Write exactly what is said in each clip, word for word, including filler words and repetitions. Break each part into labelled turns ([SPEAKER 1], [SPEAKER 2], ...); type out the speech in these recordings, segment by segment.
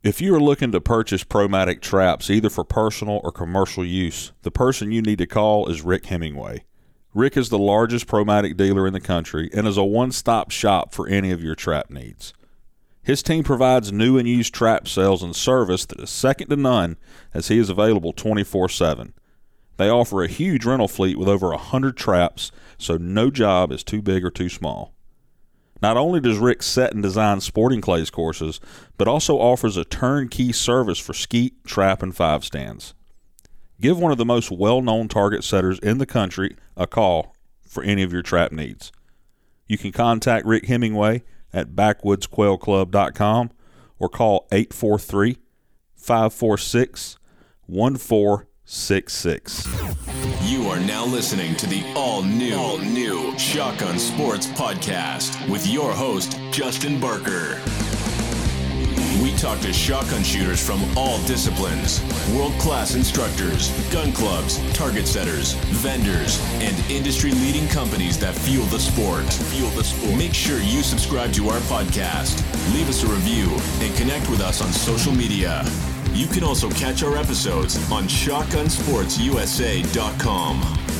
[SPEAKER 1] If you are looking to purchase Promatic traps, either for personal or commercial use, the person you need to call is Rick Hemingway. Rick is the largest Promatic dealer in the country and is a one-stop shop for any of your trap needs. His team provides new and used trap sales and service that is second to none, as he is available twenty-four seven. They offer a huge rental fleet with over one hundred traps, so no job is too big or too small. Not only does Rick set and design sporting clays courses, but also offers a turnkey service for skeet, trap, and five stands. Give one of the most well-known target setters in the country a call for any of your trap needs. You can contact Rick Hemingway at backwoods quail club dot com or call eight four three, five four six, one four six six.
[SPEAKER 2] You are now listening to the all-new, all-new Shotgun Sports Podcast with your host, Justin Barker. We talk to shotgun shooters from all disciplines, world-class instructors, gun clubs, target setters, vendors, and industry-leading companies that fuel the sport. Fuel the sport. Make sure you subscribe to our podcast, leave us a review, and connect with us on social media. You can also catch our episodes on shotgun sports u s a dot com.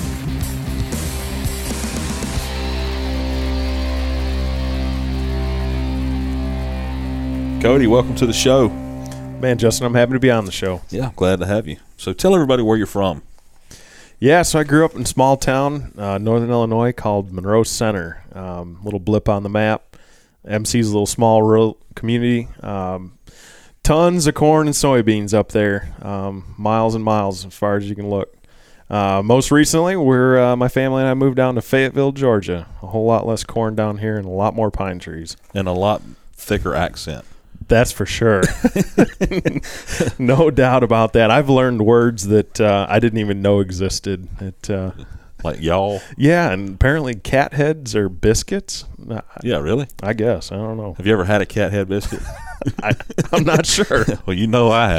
[SPEAKER 1] Cody, welcome to the show.
[SPEAKER 3] Man, Justin, I'm happy to be on the show.
[SPEAKER 1] Yeah, glad to have you. So tell everybody where you're from.
[SPEAKER 3] Yeah, so I grew up in a small town, uh, northern Illinois, called Monroe Center. Um, little blip on the map. M C's a little small rural community. Um, tons of corn and soybeans up there, um, miles and miles as far as you can look. Uh, most recently, we're uh, my family and I moved down to Fayetteville, Georgia. A whole lot less corn down here and a lot more pine trees.
[SPEAKER 1] And a lot thicker accent.
[SPEAKER 3] That's for sure. No doubt about that. I've learned words that uh, I didn't even know existed. It, uh,
[SPEAKER 1] like y'all?
[SPEAKER 3] Yeah, and apparently cat heads are biscuits.
[SPEAKER 1] Yeah, really?
[SPEAKER 3] I guess. I don't know.
[SPEAKER 1] Have you ever had a cat head biscuit?
[SPEAKER 3] I, I'm not sure.
[SPEAKER 1] Well, you know I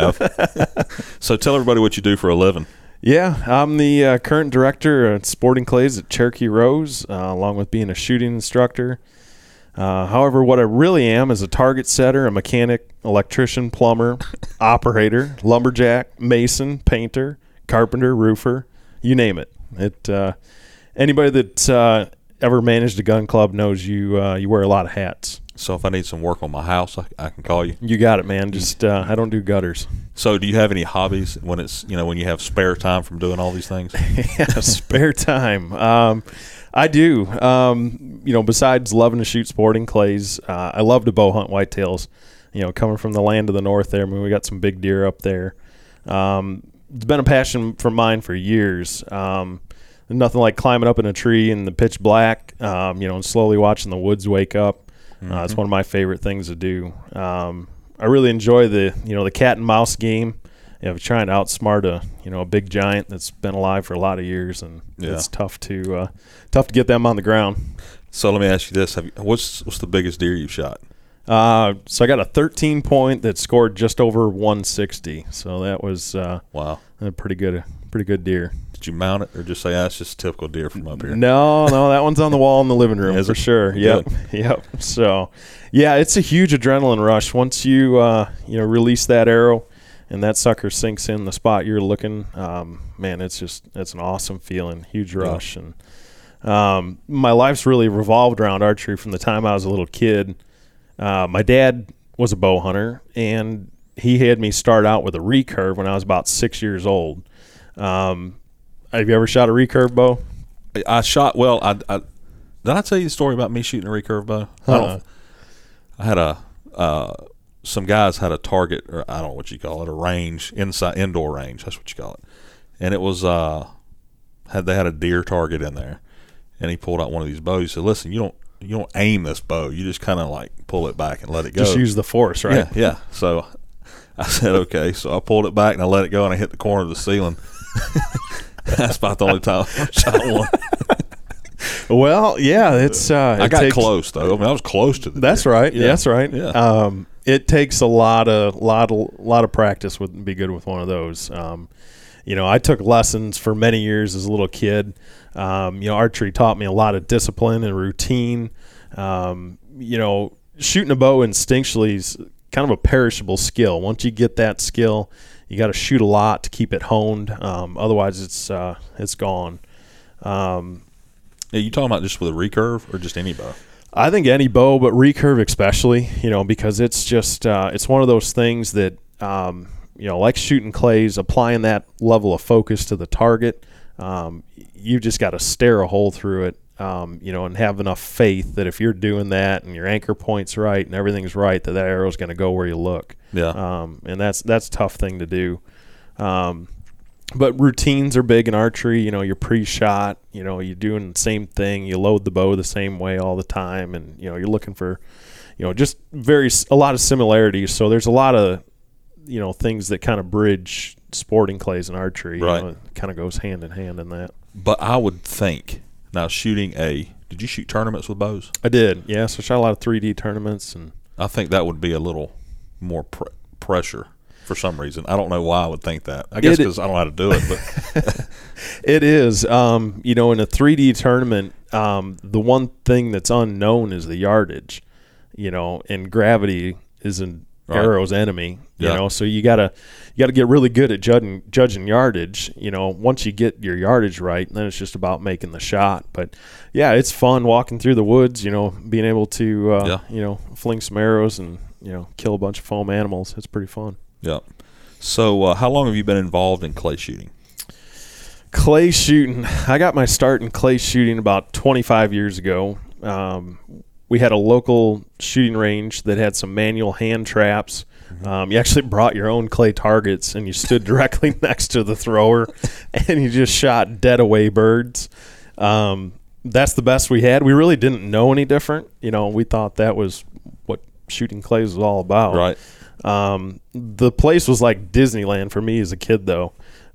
[SPEAKER 1] have. So tell everybody what you do for a living.
[SPEAKER 3] Yeah, I'm the uh, current director of sporting clays at Cherokee Rose, uh, along with being a shooting instructor. Uh, however, what I really am is a target setter, a mechanic, electrician, plumber, operator, lumberjack, mason, painter, carpenter, roofer, you name it. It uh, anybody that uh, ever managed a gun club knows you uh, you wear a lot of hats.
[SPEAKER 1] So if I need some work on my house, I, I can call you.
[SPEAKER 3] You got it, man. Just uh, I don't do gutters.
[SPEAKER 1] So do you have any hobbies when it's you know when you have spare time from doing all these things?
[SPEAKER 3] Yeah, spare time. Um, I do. Um, you know, besides loving to shoot sporting clays, uh, I love to bow hunt whitetails. You know, coming from the land of the north there, I mean, we got some big deer up there. Um, it's been a passion for mine for years. Um, nothing like climbing up in a tree in the pitch black, um, you know, and slowly watching the woods wake up. Mm-hmm. Uh, it's one of my favorite things to do. Um, I really enjoy the, you know, the cat and mouse game. You know, trying to outsmart a you know a big giant that's been alive for a lot of years, and yeah. It's tough to uh, tough to get them on the ground.
[SPEAKER 1] So let me ask you this: Have you, what's what's the biggest deer you've shot?
[SPEAKER 3] Uh, so I got a thirteen point that scored just over one sixty. So that was uh,
[SPEAKER 1] wow,
[SPEAKER 3] a pretty good pretty good deer.
[SPEAKER 1] Did you mount it, or just say that's ah, just a typical deer from up here?
[SPEAKER 3] No, no, that one's on the wall in the living room for it? Sure. Yep, yep. So yeah, it's a huge adrenaline rush once you uh, you know release that arrow. And that sucker sinks in the spot you're looking. Um, man, it's just it's an awesome feeling, huge rush. Yeah. And um, my life's really revolved around archery from the time I was a little kid. Uh, my dad was a bow hunter, and he had me start out with a recurve when I was about six years old. Um, have you ever shot a recurve bow?
[SPEAKER 1] I shot. Well, I, I did I tell you the story about me shooting a recurve bow?
[SPEAKER 3] Huh.
[SPEAKER 1] I, don't, I had a. Uh, Some guys had a target, or I don't know what you call it, a range, inside indoor range. That's what you call it. And it was uh, had they had a deer target in there, and he pulled out one of these bows. He said, "Listen, you don't you don't aim this bow. You just kind of like pull it back and let it go.
[SPEAKER 3] Just use the force, right?"
[SPEAKER 1] Yeah, yeah. So I said, "Okay." So I pulled it back and I let it go, and I hit the corner of the ceiling. That's about the only time I shot one.
[SPEAKER 3] Well, yeah, it's. Uh,
[SPEAKER 1] I
[SPEAKER 3] it
[SPEAKER 1] got
[SPEAKER 3] takes,
[SPEAKER 1] close though. I mean, I was close to the.
[SPEAKER 3] That's
[SPEAKER 1] deer.
[SPEAKER 3] right.
[SPEAKER 1] Yeah.
[SPEAKER 3] That's right.
[SPEAKER 1] Yeah.
[SPEAKER 3] Um, it takes a lot of lot of lot of practice with be good with one of those. Um, you know, I took lessons for many years as a little kid. Um, you know, archery taught me a lot of discipline and routine. Um, you know, shooting a bow instinctually is kind of a perishable skill. Once you get that skill, you got to shoot a lot to keep it honed. Um, otherwise, it's uh, it's gone. Um,
[SPEAKER 1] yeah, you talking about just with a recurve or just any bow?
[SPEAKER 3] I think any bow, but recurve especially, you know, because it's just uh, it's one of those things that um, you know, like shooting clays, applying that level of focus to the target. Um, you just got to stare a hole through it, um, you know, and have enough faith that if you're doing that and your anchor point's right and everything's right, that that arrow's going to go where you look.
[SPEAKER 1] Yeah.
[SPEAKER 3] Um, and that's that's a tough thing to do. Um, but routines are big in archery. You know, you're pre-shot. You know, you're doing the same thing. You load the bow the same way all the time, and you know, you're looking for, you know, just very a lot of similarities. So there's a lot of, you know, things that kind of bridge sporting clays and archery.
[SPEAKER 1] Right.
[SPEAKER 3] You know, it kind of goes hand in hand in that.
[SPEAKER 1] But I would think now shooting a did you shoot tournaments with bows?
[SPEAKER 3] I did, yeah. So I shot a lot of three D tournaments, and
[SPEAKER 1] I think that would be a little more pr- pressure for some reason. I don't know why I would think that. I guess because I don't know how to do it. But
[SPEAKER 3] it is. Um, you know, in a three D tournament, um, the one thing that's unknown is the yardage. You know, and gravity is an
[SPEAKER 1] right.
[SPEAKER 3] arrow's enemy. You
[SPEAKER 1] yeah.
[SPEAKER 3] know, so you gotta you gotta get really good at judging judging yardage. You know, once you get your yardage right, then it's just about making the shot. But yeah, it's fun walking through the woods. You know, being able to uh,
[SPEAKER 1] yeah.
[SPEAKER 3] you know, fling some arrows and you know, kill a bunch of foam animals. It's pretty fun.
[SPEAKER 1] Yeah. So uh, how long have you been involved in clay shooting?
[SPEAKER 3] Clay shooting. I got my start in clay shooting about twenty-five years ago. Um, we had a local shooting range that had some manual hand traps. Mm-hmm. Um, you actually brought your own clay targets, and you stood directly next to the thrower, and you just shot dead away birds. Um, that's the best we had. We really didn't know any different. You know, we thought that was what shooting clays was all about.
[SPEAKER 1] Right.
[SPEAKER 3] Um, the place was like Disneyland for me as a kid, though.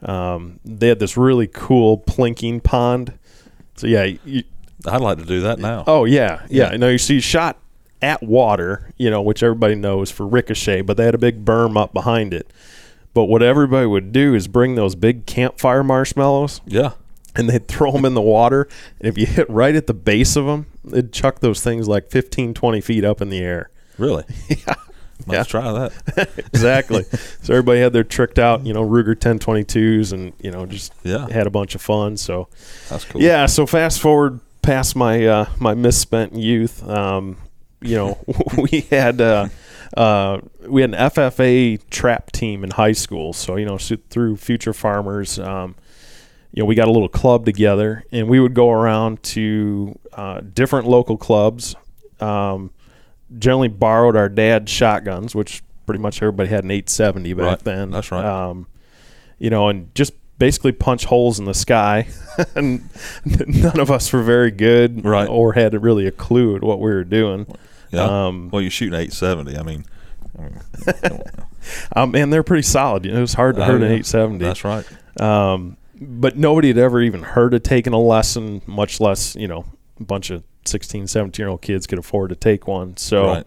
[SPEAKER 3] Um, they had this really cool plinking pond. So, yeah. You,
[SPEAKER 1] I'd like to do that now.
[SPEAKER 3] Oh, yeah. Yeah.
[SPEAKER 1] yeah.
[SPEAKER 3] No, you see, you shot at water, you know, which everybody knows for ricochet, but they had a big berm up behind it. But what everybody would do is bring those big campfire marshmallows.
[SPEAKER 1] Yeah.
[SPEAKER 3] And they'd throw them in the water. And if you hit right at the base of them, they'd chuck those things like fifteen, twenty feet up in the air.
[SPEAKER 1] Really?
[SPEAKER 3] Yeah.
[SPEAKER 1] Let's yeah. try that.
[SPEAKER 3] Exactly. So everybody had their tricked out, you know, Ruger ten twenty-twos and, you know, just
[SPEAKER 1] yeah.
[SPEAKER 3] had a bunch of fun. So
[SPEAKER 1] that's cool.
[SPEAKER 3] Yeah. So fast forward past my, uh, my misspent youth, um, you know, we had, uh, uh, we had an F F A trap team in high school. So, you know, through Future Farmers, um, you know, we got a little club together, and we would go around to uh, different local clubs, um, generally borrowed our dad's shotguns, which pretty much everybody had an eight seventy back
[SPEAKER 1] right.
[SPEAKER 3] then.
[SPEAKER 1] That's right.
[SPEAKER 3] Um, you know, and just basically punch holes in the sky. And none of us were very good
[SPEAKER 1] right.
[SPEAKER 3] or had really a clue at what we were doing.
[SPEAKER 1] Yeah.
[SPEAKER 3] Um,
[SPEAKER 1] well, you're shooting eight seventy. I mean, I mean
[SPEAKER 3] um, and they're pretty solid. You know, it was hard to
[SPEAKER 1] oh,
[SPEAKER 3] hurt
[SPEAKER 1] yeah.
[SPEAKER 3] an eight seventy.
[SPEAKER 1] That's right.
[SPEAKER 3] Um, but nobody had ever even heard of taking a lesson, much less, you know, a bunch of sixteen, seventeen-year-old kids could afford to take one. So,
[SPEAKER 1] right.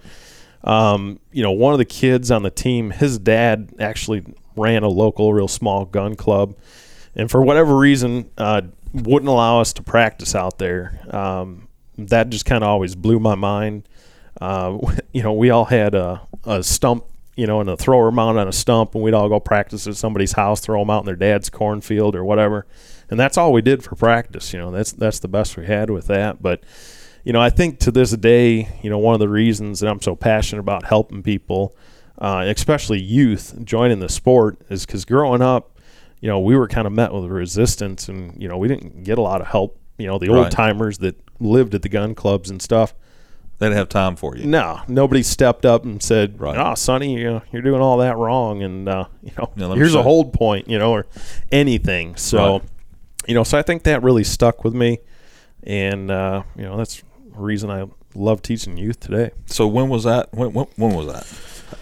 [SPEAKER 3] um, you know, one of the kids on the team, his dad actually ran a local real small gun club. And for whatever reason, uh, wouldn't allow us to practice out there. Um, that just kind of always blew my mind. Uh, you know, we all had a, a stump, you know, and a thrower mounted on a stump, and we'd all go practice at somebody's house, throw them out in their dad's cornfield or whatever. And that's all we did for practice. You know, that's that's the best we had with that. But, you know, I think to this day, you know, one of the reasons that I'm so passionate about helping people, uh, especially youth, joining the sport is because growing up, you know, we were kind of met with resistance, and, you know, we didn't get a lot of help. You know, the
[SPEAKER 1] right.
[SPEAKER 3] old timers that lived at the gun clubs and stuff.
[SPEAKER 1] They didn't have time for you.
[SPEAKER 3] No, nobody stepped up and said,
[SPEAKER 1] right.
[SPEAKER 3] "Oh, Sonny, you know, you're doing all that wrong," and uh, you know,
[SPEAKER 1] yeah,
[SPEAKER 3] here's
[SPEAKER 1] say.
[SPEAKER 3] a hold point, you know, or anything. So,
[SPEAKER 1] right.
[SPEAKER 3] you know, so I think that really stuck with me, and uh, you know, that's the reason I love teaching youth today.
[SPEAKER 1] So when was that? When when, when was that?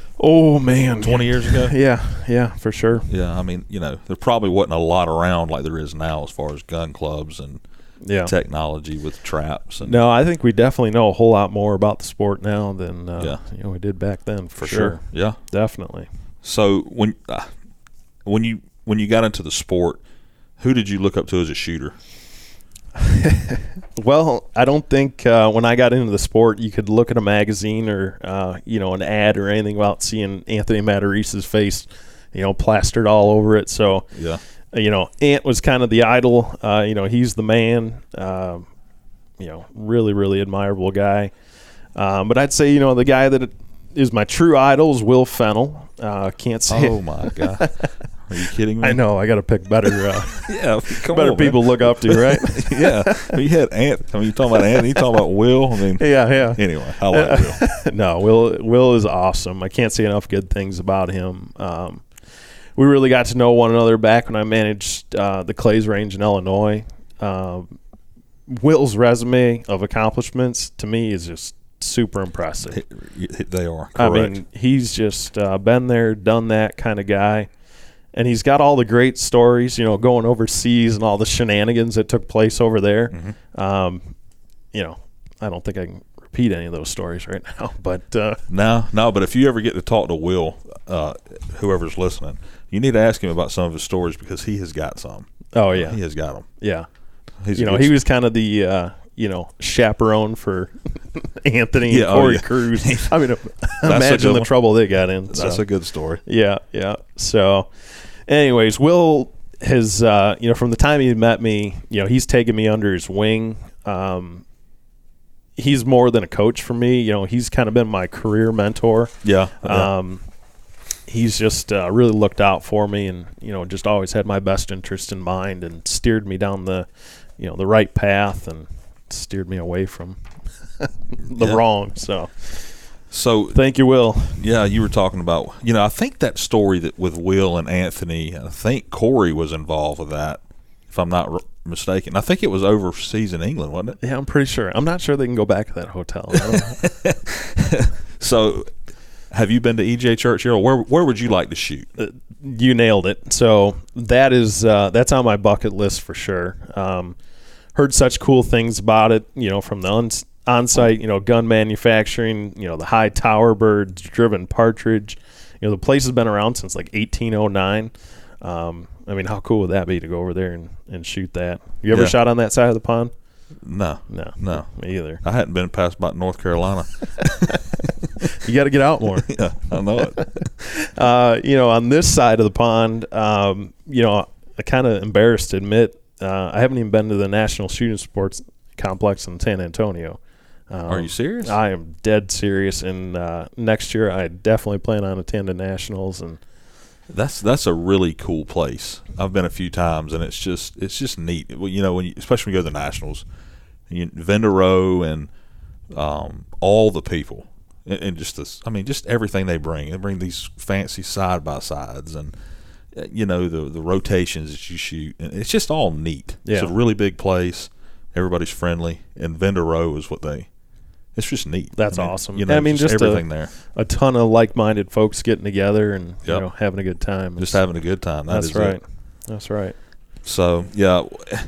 [SPEAKER 3] Oh man,
[SPEAKER 1] twenty years ago.
[SPEAKER 3] Yeah, yeah, for sure.
[SPEAKER 1] Yeah, I mean, you know, there probably wasn't a lot around like there is now as far as gun clubs and
[SPEAKER 3] yeah.
[SPEAKER 1] technology with traps. And
[SPEAKER 3] no, I think we definitely know a whole lot more about the sport now than uh,
[SPEAKER 1] yeah.
[SPEAKER 3] you know we did back then. For,
[SPEAKER 1] for
[SPEAKER 3] sure.
[SPEAKER 1] sure. Yeah,
[SPEAKER 3] definitely.
[SPEAKER 1] So when uh, when you when you got into the sport, who did you look up to as a shooter?
[SPEAKER 3] Well, I don't think uh, when I got into the sport, you could look at a magazine or uh, you know an ad or anything without seeing Anthony Matarice's face, you know, plastered all over it. So,
[SPEAKER 1] yeah,
[SPEAKER 3] you know, Ant was kind of the idol. Uh, you know, he's the man. Uh, you know, really, really admirable guy. Um, but I'd say, you know, the guy that is my true idol is Will Fennell. Uh, can't say.
[SPEAKER 1] Oh my God. Are you kidding me?
[SPEAKER 3] I know. I got to pick better, uh,
[SPEAKER 1] yeah, come
[SPEAKER 3] better
[SPEAKER 1] on,
[SPEAKER 3] people
[SPEAKER 1] man.
[SPEAKER 3] to look up to, right?
[SPEAKER 1] yeah, you had Ant. I mean, you talking about Ant? You talking about Will? I mean,
[SPEAKER 3] yeah, yeah.
[SPEAKER 1] Anyway, I like Will.
[SPEAKER 3] No, Will. Will is awesome. I can't say enough good things about him. Um, we really got to know one another back when I managed uh, the Clays Range in Illinois. Um, Will's resume of accomplishments to me is just super impressive.
[SPEAKER 1] They are. Correct.
[SPEAKER 3] I mean, he's just uh, been there, done that kind of guy. And he's got all the great stories, you know, going overseas and all the shenanigans that took place over there. Mm-hmm. Um, you know, I don't think I can repeat any of those stories right now. But uh,
[SPEAKER 1] no, no. But if you ever get to talk to Will, uh, whoever's listening, you need to ask him about some of his stories because he has got some.
[SPEAKER 3] Oh yeah,
[SPEAKER 1] he has got them.
[SPEAKER 3] Yeah,
[SPEAKER 1] he's
[SPEAKER 3] you know, he was kind of the uh, you know chaperone for Anthony
[SPEAKER 1] yeah,
[SPEAKER 3] and Corey
[SPEAKER 1] oh, yeah.
[SPEAKER 3] Cruz. I mean, imagine the one. trouble they got in.
[SPEAKER 1] That's
[SPEAKER 3] so.
[SPEAKER 1] a good story.
[SPEAKER 3] Yeah, yeah. So. Anyways, Will has, uh, you know, from the time he met me, you know, he's taken me under his wing. Um, he's more than a coach for me. You know, he's kind of been my career mentor.
[SPEAKER 1] Yeah. yeah.
[SPEAKER 3] Um, he's just uh, really looked out for me and, you know, just always had my best interest in mind and steered me down the, you know, the right path and steered me away from the
[SPEAKER 1] yeah.
[SPEAKER 3] wrong. So.
[SPEAKER 1] So
[SPEAKER 3] thank you, Will.
[SPEAKER 1] Yeah, you were talking about, you know, I think that story that with Will and Anthony, I think Corey was involved with that, if I'm not r- mistaken. I think it was overseas in England, wasn't it?
[SPEAKER 3] Yeah, I'm pretty sure. I'm not sure they can go back to that hotel. I don't know.
[SPEAKER 1] So, have you been to E J Churchill? Where where would you like to shoot?
[SPEAKER 3] Uh, you nailed it. So that is uh, that's on my bucket list for sure. Um, heard such cool things about it, you know, from the uns- on-site, you know, gun manufacturing, you know, the high tower birds, driven partridge. You know, the place has been around since like eighteen oh nine. Um, I mean, how cool would that be to go over there and, and shoot that? You ever
[SPEAKER 1] yeah.
[SPEAKER 3] shot on that side of the pond?
[SPEAKER 1] No.
[SPEAKER 3] No.
[SPEAKER 1] No.
[SPEAKER 3] Me either.
[SPEAKER 1] I hadn't been past about North Carolina.
[SPEAKER 3] You got to get out more.
[SPEAKER 1] Yeah, I know it.
[SPEAKER 3] uh, you know, on this side of the pond, um, you know, I kind of embarrassed to admit, uh, I haven't even been to the National Shooting Sports Complex in San Antonio. Um,
[SPEAKER 1] Are you serious?
[SPEAKER 3] I am dead serious, and uh, next year I definitely plan on attending nationals. And
[SPEAKER 1] that's that's a really cool place. I've been a few times, and it's just it's just neat. Well, you know, when you, especially when you go to the nationals, you, Vendor Row and um, all the people, and, and just this. I mean, just everything they bring. They bring these fancy side by sides, and you know the the rotations that you shoot, and it's just all neat.
[SPEAKER 3] Yeah.
[SPEAKER 1] It's a really big place. Everybody's friendly, and Vendor Row is what they. It's just neat.
[SPEAKER 3] That's
[SPEAKER 1] I mean,
[SPEAKER 3] awesome.
[SPEAKER 1] You know,
[SPEAKER 3] I mean,
[SPEAKER 1] just,
[SPEAKER 3] just
[SPEAKER 1] everything
[SPEAKER 3] a,
[SPEAKER 1] there.
[SPEAKER 3] A ton of like-minded folks getting together and you
[SPEAKER 1] Yep.
[SPEAKER 3] know having a good time.
[SPEAKER 1] Just having a good time. That
[SPEAKER 3] That's
[SPEAKER 1] is
[SPEAKER 3] right.
[SPEAKER 1] It.
[SPEAKER 3] That's right.
[SPEAKER 1] So yeah,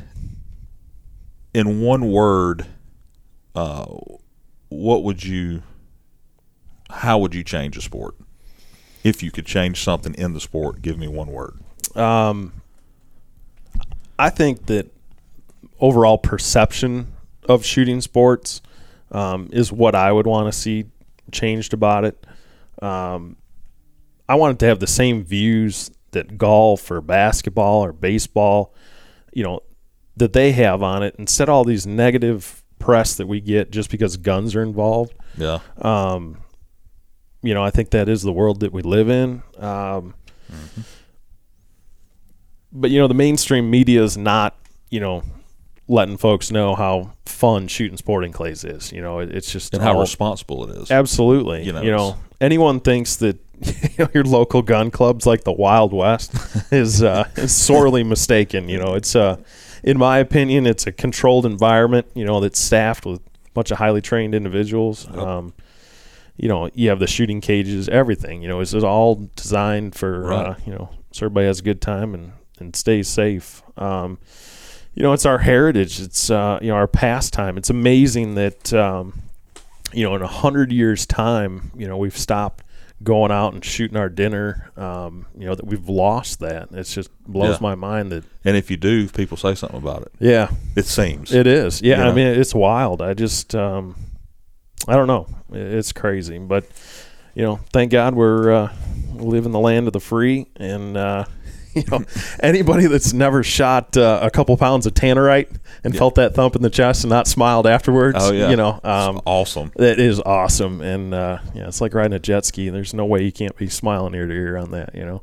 [SPEAKER 1] in one word, uh, what would you? How would you change a sport? If you could change something in the sport, give me one word.
[SPEAKER 3] Um, I think that overall perception of shooting sports um, is what I would want to see changed about it. Um, I want it to have the same views that golf or basketball or baseball, you know, that they have on it, instead of all these negative press that we get just because guns are involved.
[SPEAKER 1] Yeah.
[SPEAKER 3] Um, you know, I think that is the world that we live in. Um, mm-hmm. But, you know, the mainstream media is not, you know, letting folks know how fun shooting sporting clays is. You know, it, it's just
[SPEAKER 1] and
[SPEAKER 3] all,
[SPEAKER 1] how responsible it is.
[SPEAKER 3] Absolutely.
[SPEAKER 1] You know,
[SPEAKER 3] you know anyone thinks that you know, your local gun club's like the Wild West is uh, is sorely mistaken. You know, it's uh, in my opinion, it's a controlled environment. You know, that's staffed with a bunch of highly trained individuals.
[SPEAKER 1] Yep.
[SPEAKER 3] Um, you know, you have the shooting cages, everything. You know, it's all designed for
[SPEAKER 1] right.
[SPEAKER 3] uh, you know, so everybody has a good time and and stays safe. Um, you know, it's our heritage. It's, uh, you know, our pastime. It's amazing that, um, you know, in a hundred years' time, you know, we've stopped going out and shooting our dinner, um, you know, that we've lost that. It's just blows
[SPEAKER 1] Yeah.
[SPEAKER 3] my mind that.
[SPEAKER 1] And if you do, people say something about it.
[SPEAKER 3] Yeah,
[SPEAKER 1] It seems.
[SPEAKER 3] it is. Yeah,
[SPEAKER 1] You
[SPEAKER 3] I
[SPEAKER 1] know?
[SPEAKER 3] mean, it's wild. I just, um, I don't know. It's crazy, but you know, thank God we're uh, we live in the land of the free, and uh, you know, anybody that's never shot uh, a couple pounds of tannerite and
[SPEAKER 1] Yeah.
[SPEAKER 3] felt that thump in the chest and not smiled afterwards,
[SPEAKER 1] Oh, yeah.
[SPEAKER 3] you know, um,
[SPEAKER 1] It's awesome.
[SPEAKER 3] that is awesome. And uh, yeah, it's like riding a jet ski. There's no way you can't be smiling ear to ear on that, you know.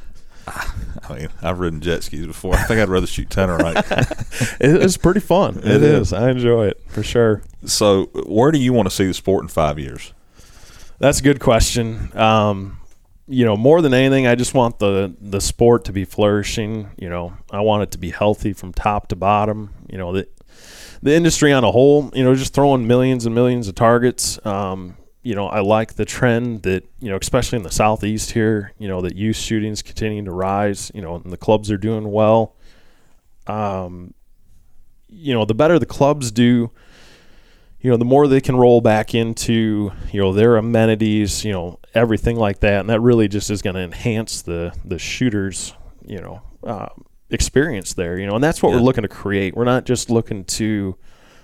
[SPEAKER 1] I mean, I've ridden jet skis before. I think I'd rather shoot tannerite.
[SPEAKER 3] It, it's pretty fun.
[SPEAKER 1] It
[SPEAKER 3] it
[SPEAKER 1] is.
[SPEAKER 3] is. I enjoy it for sure.
[SPEAKER 1] So, where do you want to see the sport in five years?
[SPEAKER 3] That's a good question. Um, you know, more than anything, I just want the the sport to be flourishing. You know, I want it to be healthy from top to bottom. You know, the the industry on a whole. You know, just throwing millions and millions of targets. Um, you know, I like the trend that, you know, especially in the southeast here. You know, that youth shootings continuing to rise. You know, and the clubs are doing well. Um, you know, the better the clubs do, you know, the more they can roll back into, you know, their amenities, you know, everything like that. And that really just is going to enhance the, the shooters, you know, uh, experience there, you know, and that's what
[SPEAKER 1] Yeah.
[SPEAKER 3] we're looking to create. We're not just looking to,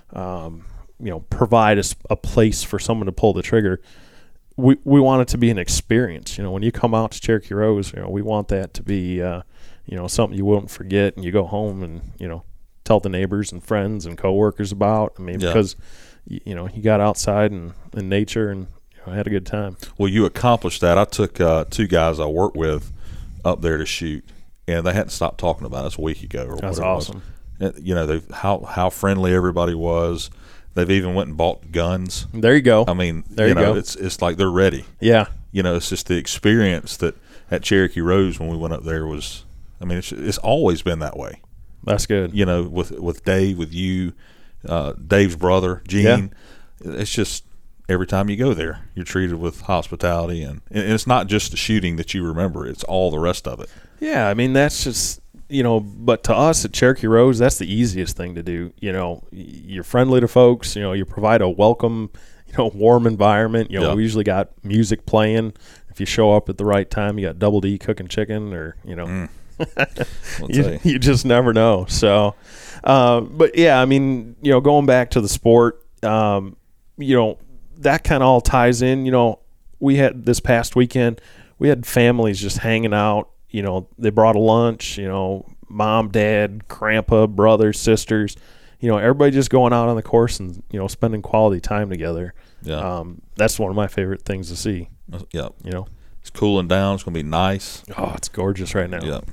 [SPEAKER 3] um, you know, provide a, s- a place for someone to pull the trigger. We, we want it to be an experience. You know, when you come out to Cherokee Rose, you know, we want that to be, uh, you know, something you won't forget, and you go home and, you know, tell the neighbors and friends and coworkers about. I mean,
[SPEAKER 1] Yeah.
[SPEAKER 3] because you, you know, you got outside and in nature and, you know, had a good time.
[SPEAKER 1] Well, you accomplished that. I took uh, two guys I work with up there to shoot, and they hadn't stopped talking about us a week ago. Or
[SPEAKER 3] That's
[SPEAKER 1] whatever it was.
[SPEAKER 3] awesome.
[SPEAKER 1] Uh, You know, they how how friendly everybody was. They've even went and bought guns.
[SPEAKER 3] There you go.
[SPEAKER 1] I mean,
[SPEAKER 3] There
[SPEAKER 1] you
[SPEAKER 3] you
[SPEAKER 1] know,
[SPEAKER 3] go.
[SPEAKER 1] it's it's like they're ready.
[SPEAKER 3] Yeah.
[SPEAKER 1] You know, it's just the experience that at Cherokee Rose when we went up there was. I mean, it's it's always been that way.
[SPEAKER 3] That's good.
[SPEAKER 1] You know, with with Dave, with you, uh, Dave's brother, Gene. It's just every time you go there, you're treated with hospitality, and, and it's not just the shooting that you remember; it's all the rest of it.
[SPEAKER 3] Yeah, I mean, that's just, you know, but to us at Cherokee Rose, that's the easiest thing to do. You know, y- you're friendly to folks, you know, you provide a welcome, you know, warm environment. You know,
[SPEAKER 1] Yeah.
[SPEAKER 3] we usually got music playing. If you show up at the right time, you got Double D cooking chicken, or, you know,
[SPEAKER 1] Mm. I'll tell
[SPEAKER 3] you,
[SPEAKER 1] you.
[SPEAKER 3] you just never know. So, uh, but yeah, I mean, you know, going back to the sport, um, you know, that kind of all ties in. You know, we had this past weekend, we had families just hanging out. You know, they brought a lunch, you know, mom, dad, grandpa, brothers, sisters, you know, everybody just going out on the course and, you know, spending quality time together.
[SPEAKER 1] Yeah,
[SPEAKER 3] Um, that's one of my favorite things to see,
[SPEAKER 1] yeah.
[SPEAKER 3] you know.
[SPEAKER 1] It's cooling down. It's going to be nice.
[SPEAKER 3] Oh, it's gorgeous right now.
[SPEAKER 1] Yeah.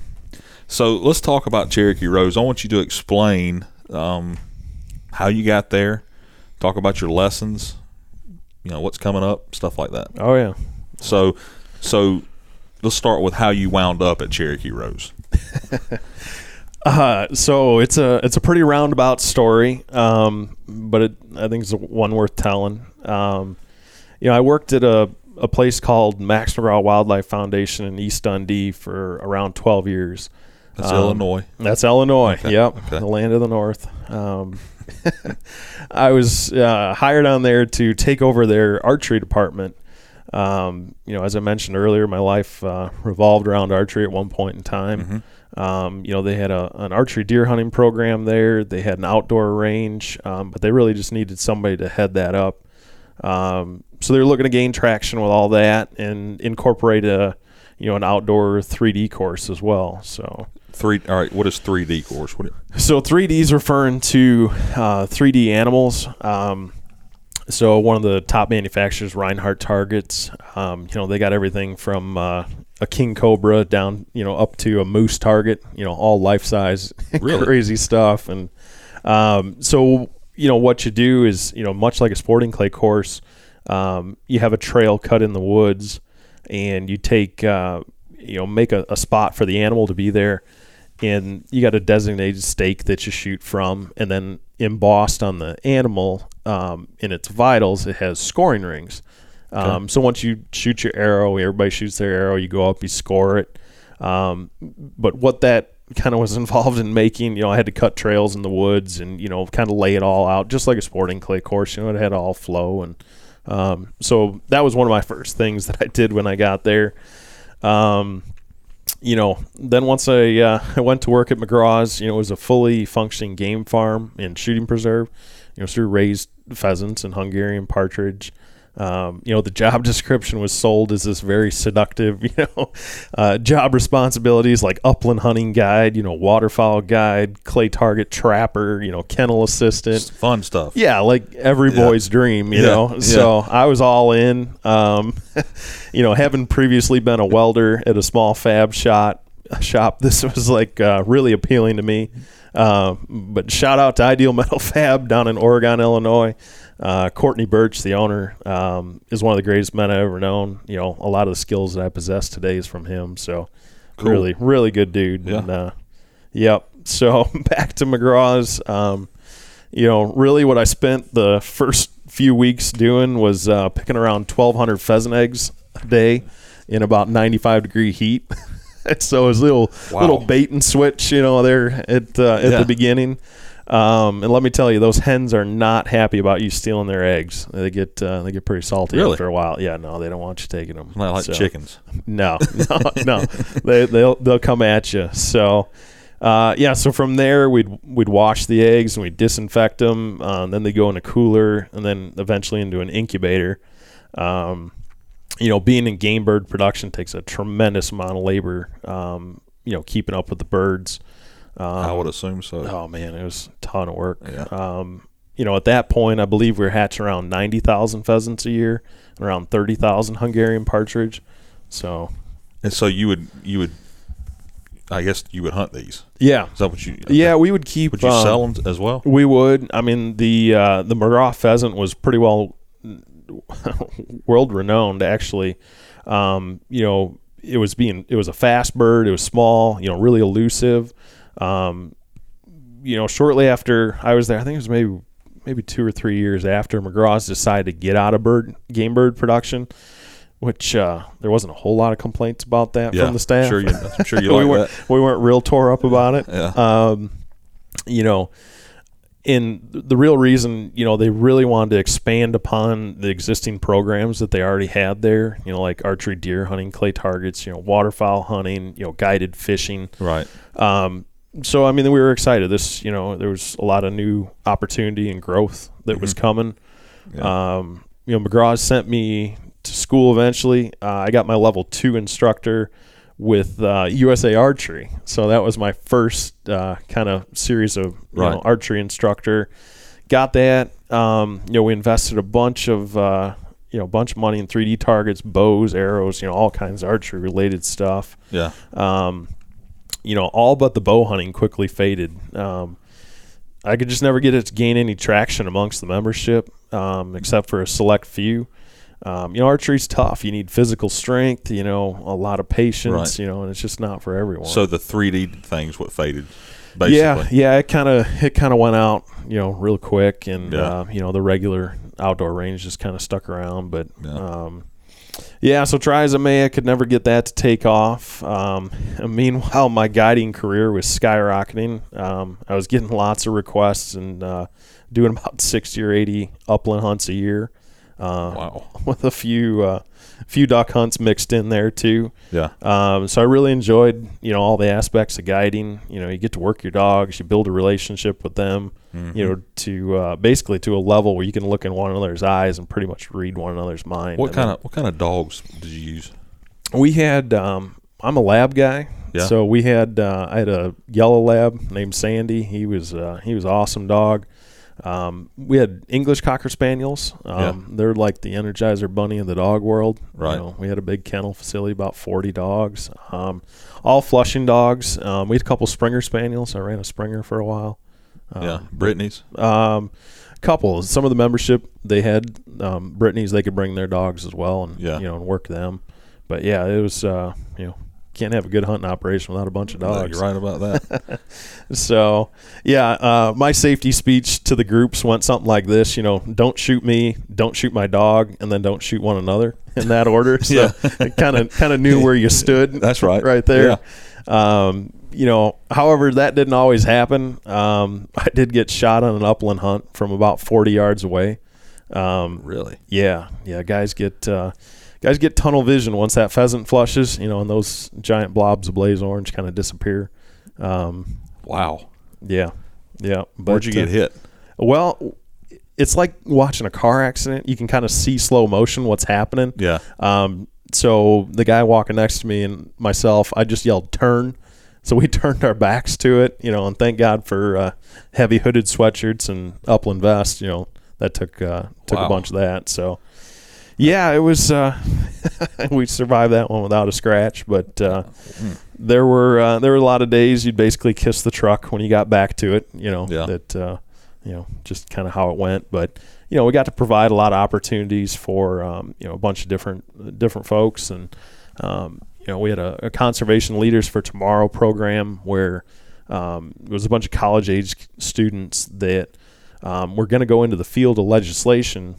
[SPEAKER 1] So let's talk about Cherokee Rose. I want you to explain um, how you got there. Talk about your lessons. You know what's coming up, stuff like that.
[SPEAKER 3] Oh, yeah.
[SPEAKER 1] So, so let's start with how you wound up at Cherokee Rose.
[SPEAKER 3] Uh, so it's a it's a pretty roundabout story, um, but it, I think it's one worth telling. Um, you know, I worked at a, a place called Max McGraw Wildlife Foundation in East Dundee for around twelve years.
[SPEAKER 1] That's
[SPEAKER 3] Um,
[SPEAKER 1] Illinois.
[SPEAKER 3] That's Illinois.
[SPEAKER 1] Okay,
[SPEAKER 3] Yep,
[SPEAKER 1] okay.
[SPEAKER 3] the land of the North. Um, I was uh, hired on there to take over their archery department. Um, you know, as I mentioned earlier, my life uh, revolved around archery at one point in time.
[SPEAKER 1] Mm-hmm.
[SPEAKER 3] Um, you know, they had a, an archery deer hunting program there. They had an outdoor range, um, but they really just needed somebody to head that up. Um, so they were looking to gain traction with all that and incorporate a, you know, an outdoor three D course as well. So,
[SPEAKER 1] Three. All right. What is three D course? What?
[SPEAKER 3] so three D is referring to uh, three D animals. Um, so one of the top manufacturers, Reinhardt Targets, um, you know, they got everything from uh, a king cobra down, you know, up to a moose target, you know, all life size,
[SPEAKER 1] Really?
[SPEAKER 3] crazy stuff. And um, so, you know, what you do is, you know, much like a sporting clay course, um, you have a trail cut in the woods, and you take, uh, you know, make a, a spot for the animal to be there. And you got a designated stake that you shoot from, and then embossed on the animal um, in its vitals, it has scoring rings. Um, so once you shoot your arrow, everybody shoots their arrow, you go up, you score it. Um, but what that kind of was involved in making, you know, I had to cut trails in the woods and, you know, kind of lay it all out, just like a sporting clay course. You know, it had all flow and Um, so that was one of my first things that I did when I got there. Um, you know, then once I uh, I went to work at McGraw's, you know, it was a fully functioning game farm and shooting preserve. You know, so we raised pheasants and Hungarian partridge. Um, you know, the job description was sold as this very seductive, you know, uh, job responsibilities like upland hunting guide, you know, waterfowl guide, clay target trapper, you know, kennel assistant.
[SPEAKER 1] It's fun stuff.
[SPEAKER 3] Yeah, like every
[SPEAKER 1] Yeah.
[SPEAKER 3] boy's dream, you
[SPEAKER 1] Yeah,
[SPEAKER 3] know.
[SPEAKER 1] yeah.
[SPEAKER 3] So I was all in. Um, you know, having previously been a welder at a small fab shop, shop this was like uh, really appealing to me. Uh, but shout out to Ideal Metal Fab down in Oregon, Illinois. Uh, Courtney Birch, the owner, um, is one of the greatest men I've ever known. You know, a lot of the skills that I possess today is from him. So,
[SPEAKER 1] Cool.
[SPEAKER 3] really, really good dude.
[SPEAKER 1] Yeah.
[SPEAKER 3] And, uh, yep. So back to McGraw's. Um, you know, really, what I spent the first few weeks doing was uh, picking around twelve hundred pheasant eggs a day in about ninety-five degree heat. So it was a little
[SPEAKER 1] Wow.
[SPEAKER 3] little bait and switch, you know, there at uh, at
[SPEAKER 1] Yeah.
[SPEAKER 3] the beginning. Um, and let me tell you, those hens are not happy about you stealing their eggs. They get uh, they get pretty salty
[SPEAKER 1] Really?
[SPEAKER 3] after a while. Yeah, no, they don't want you taking them.
[SPEAKER 1] Not like
[SPEAKER 3] So,
[SPEAKER 1] chickens.
[SPEAKER 3] No, no, no. They they'll they'll come at you. So. Uh, yeah, so from there we'd we'd wash the eggs and we'd disinfect them. Um, then they go in a cooler and then eventually into an incubator. Um, you know, being in game bird production takes a tremendous amount of labor. Um, you know, keeping up with the birds. Um,
[SPEAKER 1] I would assume so.
[SPEAKER 3] Oh man, it was a ton of work.
[SPEAKER 1] Yeah.
[SPEAKER 3] Um, you know, at that point, I believe we were hatching around ninety thousand pheasants a year, and around thirty thousand Hungarian partridge. So,
[SPEAKER 1] And so you would you would, I guess you would hunt these.
[SPEAKER 3] yeah,
[SPEAKER 1] Is that what you?
[SPEAKER 3] yeah, we would keep.
[SPEAKER 1] Would you
[SPEAKER 3] um,
[SPEAKER 1] sell them as well?
[SPEAKER 3] We would. I mean, the uh, the McGraw pheasant was pretty well world renowned, actually. Um, you know, it was being it was a fast bird. It was small. You know, really elusive. Um, you know, shortly after I was there, I think it was maybe maybe two or three years after McGraw's decided to get out of bird game bird production, which uh, there wasn't a whole lot of complaints about that
[SPEAKER 1] Yeah,
[SPEAKER 3] from the staff.
[SPEAKER 1] Sure, you, I'm sure you
[SPEAKER 3] we
[SPEAKER 1] like
[SPEAKER 3] weren't
[SPEAKER 1] that.
[SPEAKER 3] we weren't real tore up about it.
[SPEAKER 1] Yeah.
[SPEAKER 3] Um, you know, in the real reason, you know, they really wanted to expand upon the existing programs that they already had there. You know, like archery, deer hunting, clay targets. You know, waterfowl hunting. You know, guided fishing.
[SPEAKER 1] Right.
[SPEAKER 3] Um, so I mean, we were excited. This, you know, there was a lot of new opportunity and growth that was coming.
[SPEAKER 1] Yeah.
[SPEAKER 3] Um, you know, McGraw sent me to school eventually. Uh, I got my level two instructor with uh, U S A Archery. So that was my first uh, kind of series of you
[SPEAKER 1] Right.
[SPEAKER 3] know, archery instructor. Got that. Um, you know, we invested a bunch of uh, you know, a bunch of money in three D targets, bows, arrows, you know, all kinds of archery related stuff.
[SPEAKER 1] Yeah.
[SPEAKER 3] Um, you know, all but the bow hunting quickly faded. Um, I could just never get it to gain any traction amongst the membership, um, except for a select few. Um, you know, archery's tough. You need physical strength, you know, a lot of patience,
[SPEAKER 1] Right.
[SPEAKER 3] you know, and it's just not for everyone.
[SPEAKER 1] So the three D thing's what faded, basically.
[SPEAKER 3] yeah, yeah, it kind of it kind of went out, you know, real quick, and
[SPEAKER 1] Yeah.
[SPEAKER 3] uh, you know, the regular outdoor range just kind of stuck around. But
[SPEAKER 1] Yeah.
[SPEAKER 3] um, yeah, so try as I may, I could never get that to take off. Um, and meanwhile, my guiding career was skyrocketing. Um, I was getting lots of requests and uh, doing about sixty or eighty upland hunts a year. Uh,
[SPEAKER 1] Wow.
[SPEAKER 3] With a few uh, few duck hunts mixed in there too.
[SPEAKER 1] Yeah.
[SPEAKER 3] Um, so I really enjoyed, you know, all the aspects of guiding. You know, you get to work your dogs, you build a relationship with them,
[SPEAKER 1] Mm-hmm.
[SPEAKER 3] you know, to uh, basically to a level where you can look in one another's eyes and pretty much read one another's mind.
[SPEAKER 1] What
[SPEAKER 3] And
[SPEAKER 1] kind of what kind of dogs did you use?
[SPEAKER 3] we had, um, I'm a lab guy.
[SPEAKER 1] Yeah.
[SPEAKER 3] So we had, uh, I had a yellow lab named Sandy. He was, uh, he was an awesome dog. Um, we had English Cocker Spaniels. Um, They're like the Energizer Bunny of the dog world.
[SPEAKER 1] Right.
[SPEAKER 3] You know, we had a big kennel facility, about forty dogs, um, all Flushing dogs. Um, we had a couple Springer Spaniels. I ran a Springer for a while. Um,
[SPEAKER 1] yeah. Brittany's.
[SPEAKER 3] Um, a couple. Some of the membership, they had um, Brittany's. They could bring their dogs as well, and
[SPEAKER 1] Yeah.
[SPEAKER 3] you know, and work them. But yeah, it was uh, you know, can't have a good hunting operation without a bunch of
[SPEAKER 1] Yeah,
[SPEAKER 3] dogs.
[SPEAKER 1] you're right about that.
[SPEAKER 3] So, yeah, uh, my safety speech to the groups went something like this, you know, don't shoot me, don't shoot my dog, and then don't shoot one another in that order. So
[SPEAKER 1] Yeah.
[SPEAKER 3] it kind of kind of knew where you stood.
[SPEAKER 1] That's right.
[SPEAKER 3] Right there. Um, you know, however, that didn't always happen. Um, I did get shot on an upland hunt from about forty yards away. Um,
[SPEAKER 1] Really?
[SPEAKER 3] Yeah, yeah. Guys get uh, guys get tunnel vision once that pheasant flushes, you know, and those giant blobs of blaze orange kind of disappear. Um,
[SPEAKER 1] Wow.
[SPEAKER 3] yeah, yeah. But,
[SPEAKER 1] Where'd you get
[SPEAKER 3] uh,
[SPEAKER 1] hit?
[SPEAKER 3] Well, it's like watching a car accident. You can kind of see slow motion what's happening.
[SPEAKER 1] Yeah.
[SPEAKER 3] Um, so the guy walking next to me and myself, I just yelled turn. So we turned our backs to it, you know, and thank God for uh, heavy hooded sweatshirts and upland vests. You know, that took uh, took
[SPEAKER 1] Wow.
[SPEAKER 3] a bunch of that. So yeah, it was. Uh, we survived that one without a scratch, but uh,
[SPEAKER 1] mm.
[SPEAKER 3] there were uh, there were a lot of days you'd basically kiss the truck when you got back to it. You know,
[SPEAKER 1] Yeah.
[SPEAKER 3] that uh, you know just kind of how it went, but. You know, we got to provide a lot of opportunities for um, you know a bunch of different different folks, and um, you know we had a, a Conservation Leaders for Tomorrow program where um, it was a bunch of college age students that um, were going to go into the field of legislation,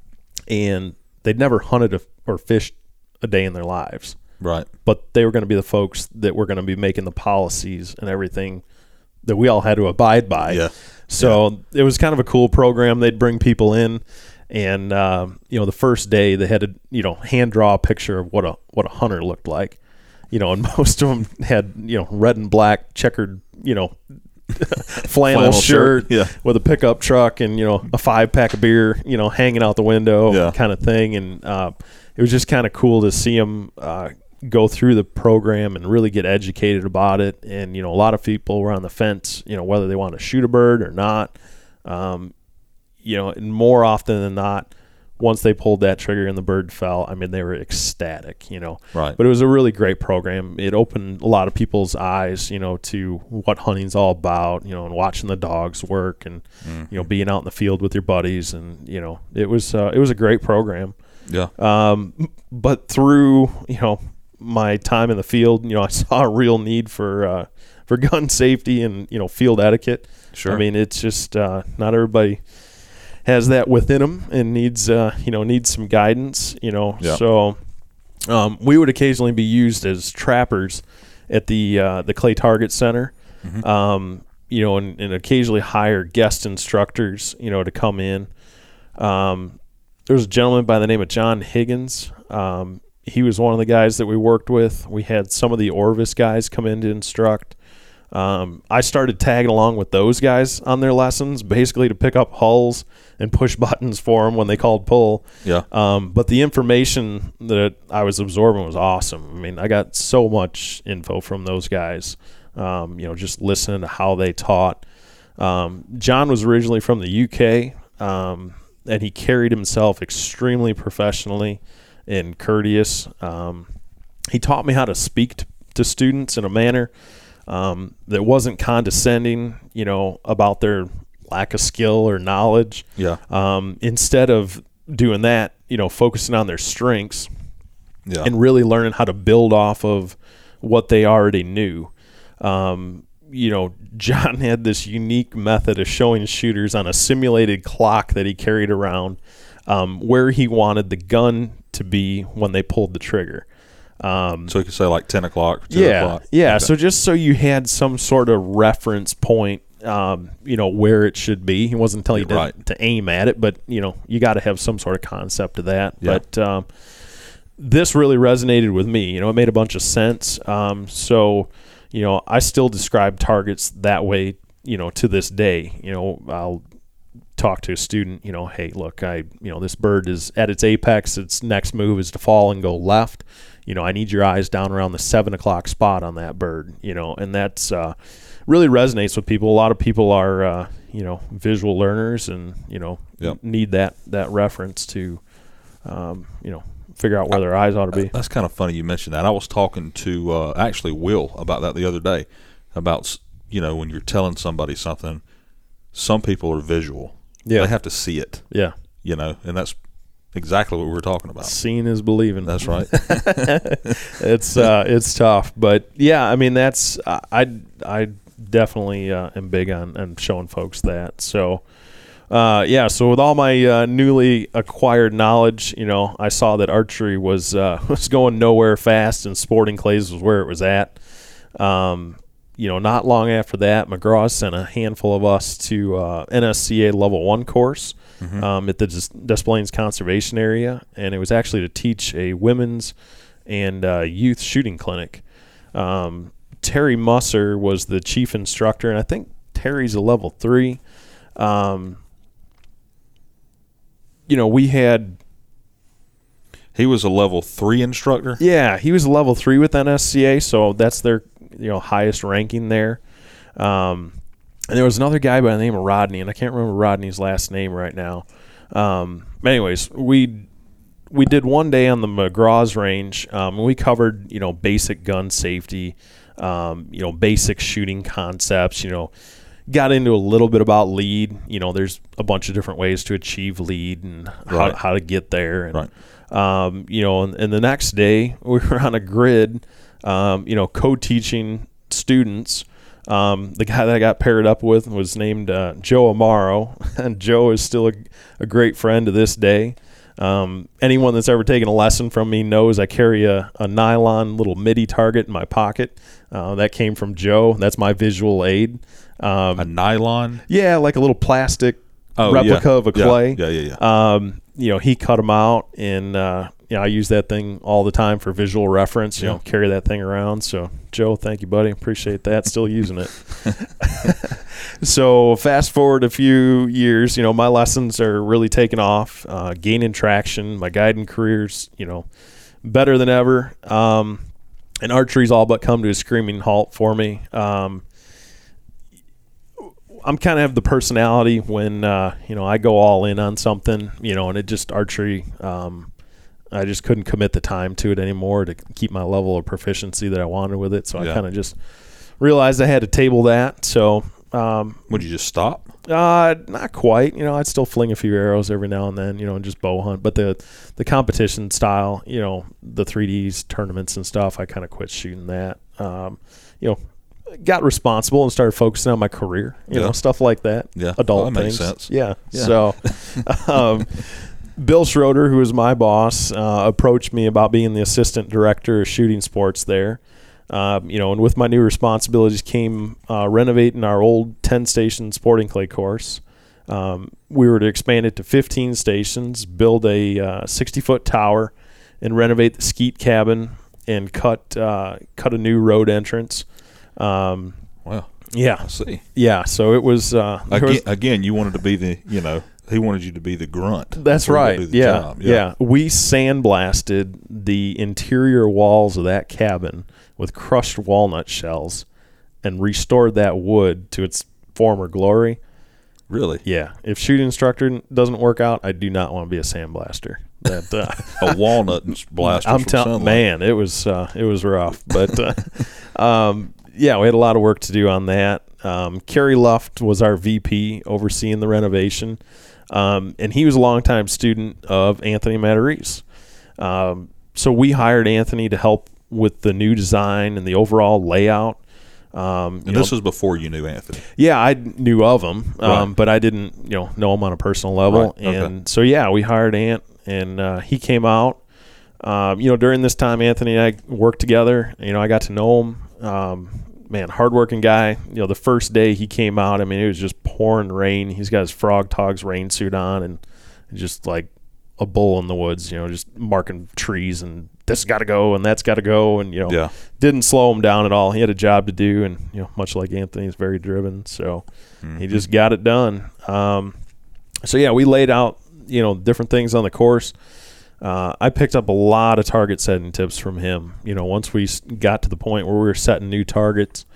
[SPEAKER 3] and they'd never hunted a, or fished a day in their lives,
[SPEAKER 1] Right.
[SPEAKER 3] but they were going to be the folks that were going to be making the policies and everything that we all had to abide by.
[SPEAKER 1] Yeah.
[SPEAKER 3] So it was kind of a cool program. They'd bring people in, and um, you know, the first day they had to, you know, hand draw a picture of what a what a hunter looked like, you know, and most of them had, you know, red and black checkered, you know, flannel,
[SPEAKER 1] Flannel
[SPEAKER 3] shirt,
[SPEAKER 1] shirt, yeah.
[SPEAKER 3] with a pickup truck and, you know, a five pack of beer, you know, hanging out the window,
[SPEAKER 1] Yeah.
[SPEAKER 3] kind of thing. And uh, it was just kind of cool to see them uh, go through the program and really get educated about it. And, you know, a lot of people were on the fence, you know, whether they want to shoot a bird or not. Um, you know, and more often than not, once they pulled that trigger and the bird fell, I mean, they were ecstatic, you know.
[SPEAKER 1] Right.
[SPEAKER 3] But it was a really great program. It opened a lot of people's eyes, you know, to what hunting's all about, you know, and watching the dogs work and,
[SPEAKER 1] Mm-hmm.
[SPEAKER 3] you know, being out in the field with your buddies. And, you know, it was, uh, it was a great program.
[SPEAKER 1] Yeah.
[SPEAKER 3] Um, but through, you know, my time in the field, you know, I saw a real need for, uh, for gun safety and, you know, field etiquette.
[SPEAKER 1] Sure.
[SPEAKER 3] I mean, it's just, uh, not everybody has that within them and needs, uh, you know, needs some guidance, you know.
[SPEAKER 1] Yeah.
[SPEAKER 3] So um, we would occasionally be used as trappers at the uh, the Clay Target Center,
[SPEAKER 1] Mm-hmm.
[SPEAKER 3] um, you know, and, and occasionally hire guest instructors, you know, to come in. Um, there was a gentleman by the name of John Higgins. Um, he was one of the guys that we worked with. We had some of the Orvis guys come in to instruct. Um, I started tagging along with those guys on their lessons, basically to pick up hulls and push buttons for them when they called pull.
[SPEAKER 1] Yeah.
[SPEAKER 3] Um, but the information that I was absorbing was awesome. I mean, I got so much info from those guys, um, you know, just listening to how they taught. Um, John was originally from the U K, um, and he carried himself extremely professionally and courteous. Um, he taught me how to speak to, to students in a manner Um, that wasn't condescending, you know, about their lack of skill or knowledge.
[SPEAKER 1] Yeah.
[SPEAKER 3] Um, instead of doing that, you know, focusing on their strengths
[SPEAKER 1] Yeah.
[SPEAKER 3] and really learning how to build off of what they already knew. Um, you know, John had this unique method of showing shooters on a simulated clock that he carried around um, where he wanted the gun to be when they pulled the trigger. Um,
[SPEAKER 1] so you could say like ten o'clock, two
[SPEAKER 3] yeah,
[SPEAKER 1] o'clock.
[SPEAKER 3] yeah.
[SPEAKER 1] Okay.
[SPEAKER 3] So just so you had some sort of reference point, um, you know, where it should be. He wasn't telling you to,
[SPEAKER 1] Right.
[SPEAKER 3] to aim at it, but you know, you got to have some sort of concept of that.
[SPEAKER 1] Yeah.
[SPEAKER 3] But um, this really resonated with me. You know, it made a bunch of sense. Um, so, you know, I still describe targets that way. You know, to this day. You know, I'll talk to a student. You know, hey, look, I, you know, this bird is at its apex. Its next move is to fall and go left. You know, I need your eyes down around the seven o'clock spot on that bird, you know, and that's uh, really resonates with people. A lot of people are, uh, you know, visual learners and, you know,
[SPEAKER 1] Yep.
[SPEAKER 3] need that, that reference to, um, you know, figure out where their eyes ought to be.
[SPEAKER 1] That's kind of funny you mentioned that. I was talking to uh, actually Will about that the other day, about, you know, when you're telling somebody something, some people are visual.
[SPEAKER 3] Yeah.
[SPEAKER 1] They have to see it,
[SPEAKER 3] Yeah.
[SPEAKER 1] you know, and that's exactly what we were talking about.
[SPEAKER 3] Seeing is believing.
[SPEAKER 1] That's right.
[SPEAKER 3] it's uh, it's tough, but yeah, I mean that's uh, I I definitely uh, am big on, on showing folks that. So uh, yeah, so with all my uh, newly acquired knowledge, you know, I saw that archery was uh, was going nowhere fast, and sporting clays was where it was at. Um, you know, not long after that, McGraw sent a handful of us to uh, N S C A Level One course mm-hmm. um, at the Des, Des Plaines Conservation Area, and it was actually to teach a women's and uh, youth shooting clinic. Um, Terry Musser was the chief instructor, and I think Terry's a level three. Um, you know, we had...
[SPEAKER 1] He was a level three instructor?
[SPEAKER 3] Yeah, he was a level three with N S C A, so that's their you know highest ranking there. Um, and there was another guy by the name of Rodney, and I can't remember Rodney's last name right now. Um, but anyways, we we did one day on the McGraw's range. Um, and we covered you know basic gun safety, um, you know basic shooting concepts. You know, got into a little bit about lead. You know, there's a bunch of different ways to achieve lead and
[SPEAKER 1] right.
[SPEAKER 3] how how to get there. And,
[SPEAKER 1] right.
[SPEAKER 3] Um, you know, and, and the next day we were on a grid, um, you know, co-teaching students. Um, the guy that I got paired up with was named uh, Joe Amaro, and Joe is still a, a great friend to this day. Um, anyone that's ever taken a lesson from me knows I carry a, a nylon little MIDI target in my pocket. Uh, that came from Joe. That's my visual aid. Um,
[SPEAKER 1] a nylon?
[SPEAKER 3] Yeah, like a little plastic
[SPEAKER 1] oh,
[SPEAKER 3] replica
[SPEAKER 1] yeah.
[SPEAKER 3] of a clay.
[SPEAKER 1] Yeah, yeah, yeah. yeah.
[SPEAKER 3] Um, you know, he cut them out, and uh, you know, I use that thing all the time for visual reference. You
[SPEAKER 1] yeah.
[SPEAKER 3] know, carry that thing around. So, Joe, thank you, buddy. Appreciate that. Still using it. So, fast forward a few years. You know, my lessons are really taking off, uh, gaining traction. My guiding career's, you know, better than ever. Um, and archery's all but come to a screaming halt for me. Um, I'm kind of have the personality when, uh, you know, I go all in on something, you know, and it just archery, um, I just couldn't commit the time to it anymore to keep my level of proficiency that I wanted with it. So
[SPEAKER 1] yeah.
[SPEAKER 3] I kind of just realized I had to table that. So, um,
[SPEAKER 1] would you just stop?
[SPEAKER 3] Uh, not quite, you know, I'd still fling a few arrows every now and then, you know, and just bow hunt, but the, the competition style, you know, the three Ds tournaments and stuff, I kind of quit shooting that. Um, you know, got responsible and started focusing on my career, you
[SPEAKER 1] yeah.
[SPEAKER 3] know, stuff like that.
[SPEAKER 1] Yeah.
[SPEAKER 3] Adult
[SPEAKER 1] well, that
[SPEAKER 3] things.
[SPEAKER 1] makes sense.
[SPEAKER 3] Yeah.
[SPEAKER 1] yeah.
[SPEAKER 3] So, um, Bill Schroeder, who was my boss, uh, approached me about being the assistant director of shooting sports there. Um, you know, and with my new responsibilities came uh, renovating our old ten-station sporting clay course. Um, we were to expand it to fifteen stations, build a uh, sixty-foot tower, and renovate the skeet cabin and cut uh, cut a new road entrance. Um,
[SPEAKER 1] wow.
[SPEAKER 3] Yeah.
[SPEAKER 1] I see.
[SPEAKER 3] Yeah. So it was, uh,
[SPEAKER 1] again,
[SPEAKER 3] was.
[SPEAKER 1] Again, you wanted to be the, you know, he wanted you to be the grunt.
[SPEAKER 3] That's right. Yeah,
[SPEAKER 1] yeah.
[SPEAKER 3] Yeah. We sandblasted the interior walls of that cabin with crushed walnut shells and restored that wood to its former glory.
[SPEAKER 1] Really?
[SPEAKER 3] Yeah. If shooting instructor doesn't work out, I do not want to be a sandblaster. That uh,
[SPEAKER 1] a walnut blaster.
[SPEAKER 3] I'm telling, man, it was uh, it was rough, but uh, um, yeah, we had a lot of work to do on that. Um, Kerry Luft was our V P overseeing the renovation, um, and he was a longtime student of Anthony Matarese. Um, so we hired Anthony to help with the new design and the overall layout. Um,
[SPEAKER 1] and this know, was before you knew Anthony.
[SPEAKER 3] Yeah, I knew of him, um,
[SPEAKER 1] right.
[SPEAKER 3] but I didn't, you know, know him on a personal level.
[SPEAKER 1] Right. Okay.
[SPEAKER 3] And so, yeah, we hired Ant, and uh, he came out. Um, you know, during this time, Anthony and I worked together. You know, I got to know him. Um, man, hardworking guy. You know, the first day he came out, I mean, it was just pouring rain. He's got his Frog Togs rain suit on, and just like a bull in the woods. You know, just marking trees and this got to go and that's got to go, and you know,
[SPEAKER 1] yeah.
[SPEAKER 3] didn't slow him down at all. He had a job to do, and you know, much like Anthony, he's very driven, so mm-hmm. he just got it done. Um, so yeah, we laid out, you know, different things on the course. Uh, I picked up a lot of target setting tips from him. You know, once we got to the point where we were setting new targets,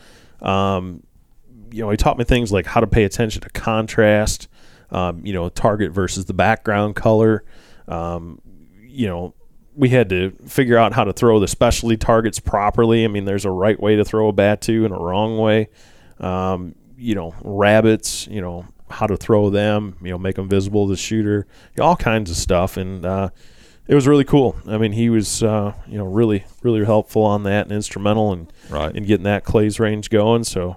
[SPEAKER 3] um, you know, he taught me things like how to pay attention to contrast. Um, you know, target versus the background color. Um, you know. We had to figure out how to throw the specialty targets properly. I mean, there's a right way to throw a Batu and a wrong way. Um, you know, rabbits, you know, how to throw them, you know, make them visible to the shooter, you know, all kinds of stuff. And uh, it was really cool. I mean, he was, uh, you know, really, really helpful on that and instrumental in,
[SPEAKER 1] right.
[SPEAKER 3] in getting that Clays range going. So,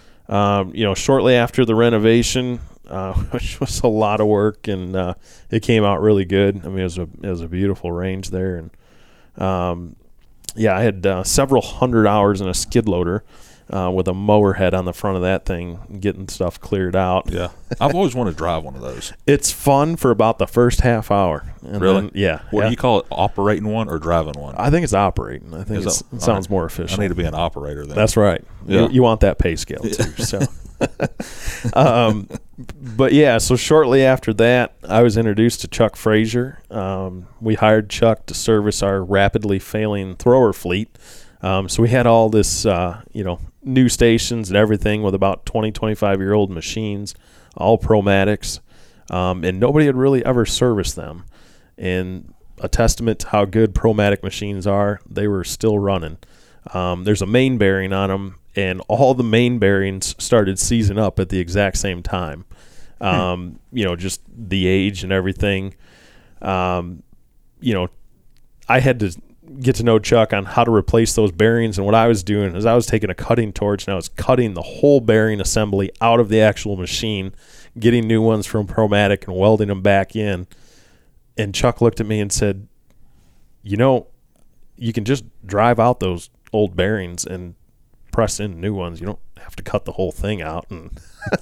[SPEAKER 3] um, you know, shortly after the renovation, Uh, which was a lot of work, and uh, it came out really good. I mean, it was a it was a beautiful range there, and um, yeah, I had uh, several hundred hours in a skid loader. uh, with a mower head on the front of that thing, getting stuff cleared out.
[SPEAKER 1] Yeah, I've always wanted to drive one of those.
[SPEAKER 3] It's fun for about the first half hour. And
[SPEAKER 1] Really?
[SPEAKER 3] Then, yeah.
[SPEAKER 1] What
[SPEAKER 3] yeah.
[SPEAKER 1] do you call it? Operating one or driving one?
[SPEAKER 3] I think it's operating. I think
[SPEAKER 1] Is
[SPEAKER 3] it's,
[SPEAKER 1] that-
[SPEAKER 3] it sounds
[SPEAKER 1] right.
[SPEAKER 3] more efficient.
[SPEAKER 1] I need to be an operator then.
[SPEAKER 3] That's right.
[SPEAKER 1] Yeah.
[SPEAKER 3] You, you want that pay scale too. So, um, but yeah. So shortly after that, I was introduced to Chuck Frazier. Um, we hired Chuck to service our rapidly failing thrower fleet. Um, so we had all this, uh, you know, new stations and everything with about twenty, twenty-five year old machines, all Promatics, um, and nobody had really ever serviced them. And a testament to how good Promatic machines are, they were still running. Um, there's a main bearing on them, and all the main bearings started seizing up at the exact same time. Um, hmm. You know, just the age and everything. Um, you know, I had to get to know Chuck on how to replace those bearings, and what I was doing is I was taking a cutting torch and I was cutting the whole bearing assembly out of the actual machine, getting new ones from Promatic and welding them back in. And Chuck looked at me and said, you know, you can just drive out those old bearings and press in new ones. You don't have to cut the whole thing out. And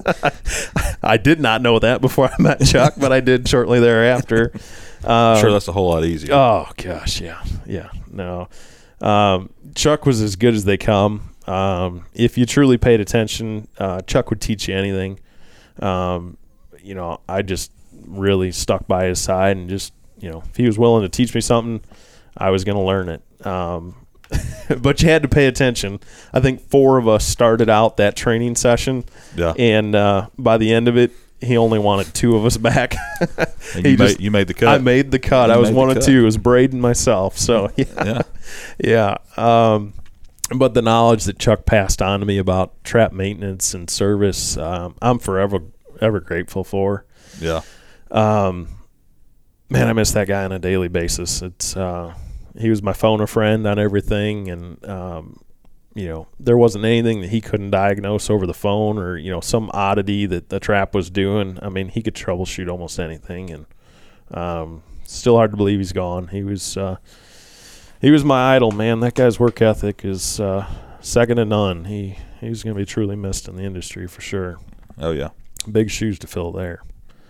[SPEAKER 3] I did not know that before I met Chuck, but I did shortly thereafter. Um,
[SPEAKER 1] sure, that's a whole lot easier.
[SPEAKER 3] Oh, gosh, yeah. Yeah, no. Um, Chuck was as good as they come. Um, if you truly paid attention, uh, Chuck would teach you anything. Um, you know, I just really stuck by his side and just, you know, if he was willing to teach me something, I was going to learn it. Um, but you had to pay attention. I think four of us started out that training session.
[SPEAKER 1] Yeah.
[SPEAKER 3] And uh, by the end of it, he only wanted two of us back.
[SPEAKER 1] And you,
[SPEAKER 3] just,
[SPEAKER 1] made, you made the cut.
[SPEAKER 3] I made the cut.
[SPEAKER 1] You
[SPEAKER 3] I was one of
[SPEAKER 1] cut.
[SPEAKER 3] two. It was Braden myself. So, yeah.
[SPEAKER 1] Yeah.
[SPEAKER 3] Yeah. Um, but the knowledge that Chuck passed on to me about trap maintenance and service, um, I'm forever, ever grateful for.
[SPEAKER 1] Yeah.
[SPEAKER 3] Um, man, I miss that guy on a daily basis. It's uh, he was my phone a friend on everything, and um, you know, there wasn't anything that he couldn't diagnose over the phone, or you know, some oddity that the trap was doing. I mean, he could troubleshoot almost anything, and um, still hard to believe he's gone. He was uh, he was my idol, man. That guy's work ethic is uh, second to none. He he's going to be truly missed in the industry for sure.
[SPEAKER 1] Oh yeah,
[SPEAKER 3] big shoes to fill there.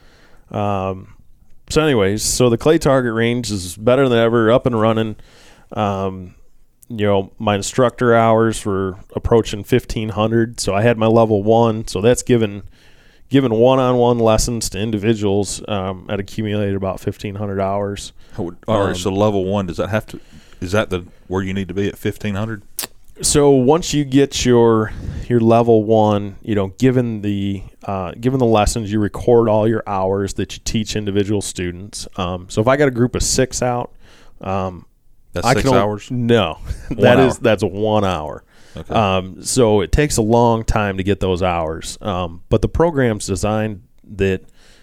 [SPEAKER 3] Um, so anyways, so the clay target range is better than ever, up and running. Um, you know, my instructor hours were approaching fifteen hundred, so I had my level one. So that's given given one-on-one lessons to individuals. Um, I'd accumulated about fifteen hundred hours.
[SPEAKER 1] All right,
[SPEAKER 3] Um,
[SPEAKER 1] so level one, does that have to? Is that the where you need to be at fifteen hundred?
[SPEAKER 3] So once you get your your level one, you know, given the uh, given the lessons, you record all your hours that you teach individual students. Um, so if I got a group of six out, um,
[SPEAKER 1] That's
[SPEAKER 3] I
[SPEAKER 1] six
[SPEAKER 3] can only-
[SPEAKER 1] hours?
[SPEAKER 3] No, that
[SPEAKER 1] hour.
[SPEAKER 3] is that's one hour.
[SPEAKER 1] Okay.
[SPEAKER 3] Um, so it takes a long time to get those hours. Um, but the program's designed that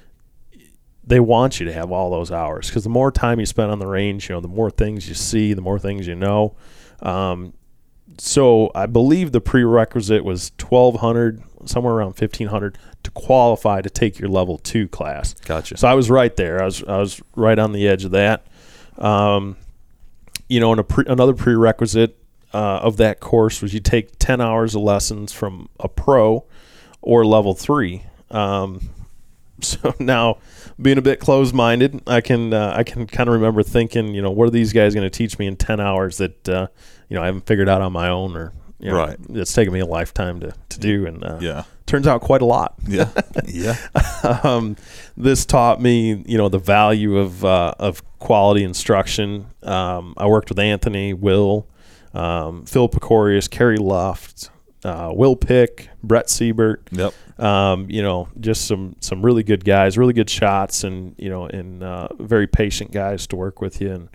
[SPEAKER 3] they want you to have all those hours, because the more time you spend on the range, you know, the more things you see, the more things you know. Um, so I believe the prerequisite was twelve hundred, somewhere around fifteen hundred, to qualify to take your level two class.
[SPEAKER 1] Gotcha.
[SPEAKER 3] So I was right there. I was I was right on the edge of that. Um, you know, and a pre- another prerequisite uh, of that course was you take ten hours of lessons from a pro or level three. Um, so now, being a bit closed-minded, I can uh, I can kind of remember thinking, you know, what are these guys going to teach me in ten hours that uh, you know I haven't figured out on my own, or you know,
[SPEAKER 1] Right.
[SPEAKER 3] it's taken me a lifetime to to do, and uh,
[SPEAKER 1] Yeah.
[SPEAKER 3] turns out quite a lot.
[SPEAKER 1] Yeah. Yeah.
[SPEAKER 3] um, this taught me, you know, the value of uh, of quality instruction. Um, I worked with Anthony, Will, um, Phil Pecorius, Kerry Luft, uh, Will Pick, Brett Siebert.
[SPEAKER 1] Yep.
[SPEAKER 3] Um, you know, just some some really good guys, really good shots, and you know, and uh, very patient guys to work with you. And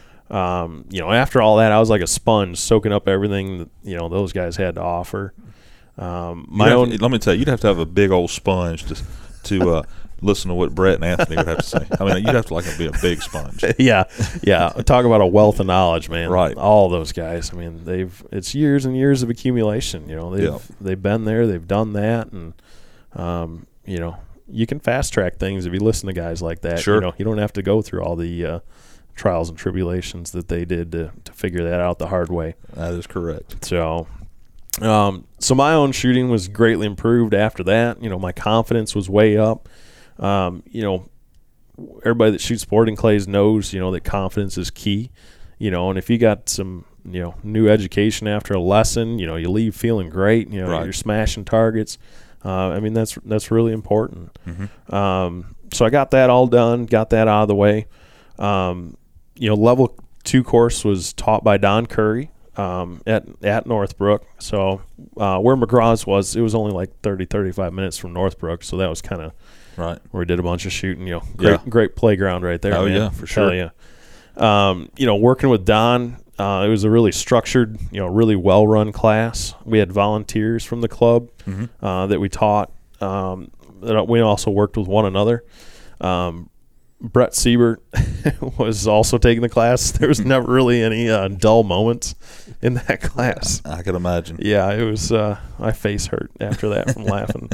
[SPEAKER 3] um, you know, after all that, I was like a sponge, soaking up everything that you know those guys had to offer. Um, my
[SPEAKER 1] You'd have
[SPEAKER 3] own.
[SPEAKER 1] to- let me tell you, you'd have to have a big old sponge to to uh, listen to what Brett and Anthony would have to say. I mean, you'd have to like be a big sponge.
[SPEAKER 3] yeah, yeah. Talk about a wealth of knowledge, man.
[SPEAKER 1] Right.
[SPEAKER 3] All those guys. I mean, they've it's years and years of accumulation. You know, they've
[SPEAKER 1] Yeah.
[SPEAKER 3] they've been there, they've done that, and um, you know, you can fast track things if you listen to guys like that.
[SPEAKER 1] Sure.
[SPEAKER 3] You know, you don't have to go through all the uh, trials and tribulations that they did to to figure that out the hard way.
[SPEAKER 1] That is correct.
[SPEAKER 3] So, Um, so my own shooting was greatly improved after that. You know, my confidence was way up. Um, you know, everybody that shoots sporting clays knows, you know, that confidence is key. You know, and if you got some, you know, new education after a lesson, you know, you leave feeling great. You know,
[SPEAKER 1] right.
[SPEAKER 3] you're smashing targets. Uh, I mean, that's that's really important.
[SPEAKER 1] Mm-hmm.
[SPEAKER 3] Um, so I got that all done, got that out of the way. Um, you know, level two course was taught by Don Curry um, at at Northbrook. So uh, where McGraw's was, it was only like thirty, thirty-five minutes from Northbrook. So that was kind of
[SPEAKER 1] right
[SPEAKER 3] where we did a bunch of shooting. You know, great
[SPEAKER 1] yeah.
[SPEAKER 3] great playground right there.
[SPEAKER 1] Oh
[SPEAKER 3] man.
[SPEAKER 1] yeah, for
[SPEAKER 3] Tell
[SPEAKER 1] sure.
[SPEAKER 3] you. Um, you know, working with Don, uh, it was a really structured, you know, really well-run class. We had volunteers from the club
[SPEAKER 1] mm-hmm.
[SPEAKER 3] uh, that we taught. Um, that we also worked with one another. Um, Brett Siebert was also taking the class. There was never really any uh, dull moments in that class.
[SPEAKER 1] I can imagine.
[SPEAKER 3] Yeah, it was. Uh, my face hurt after that from laughing.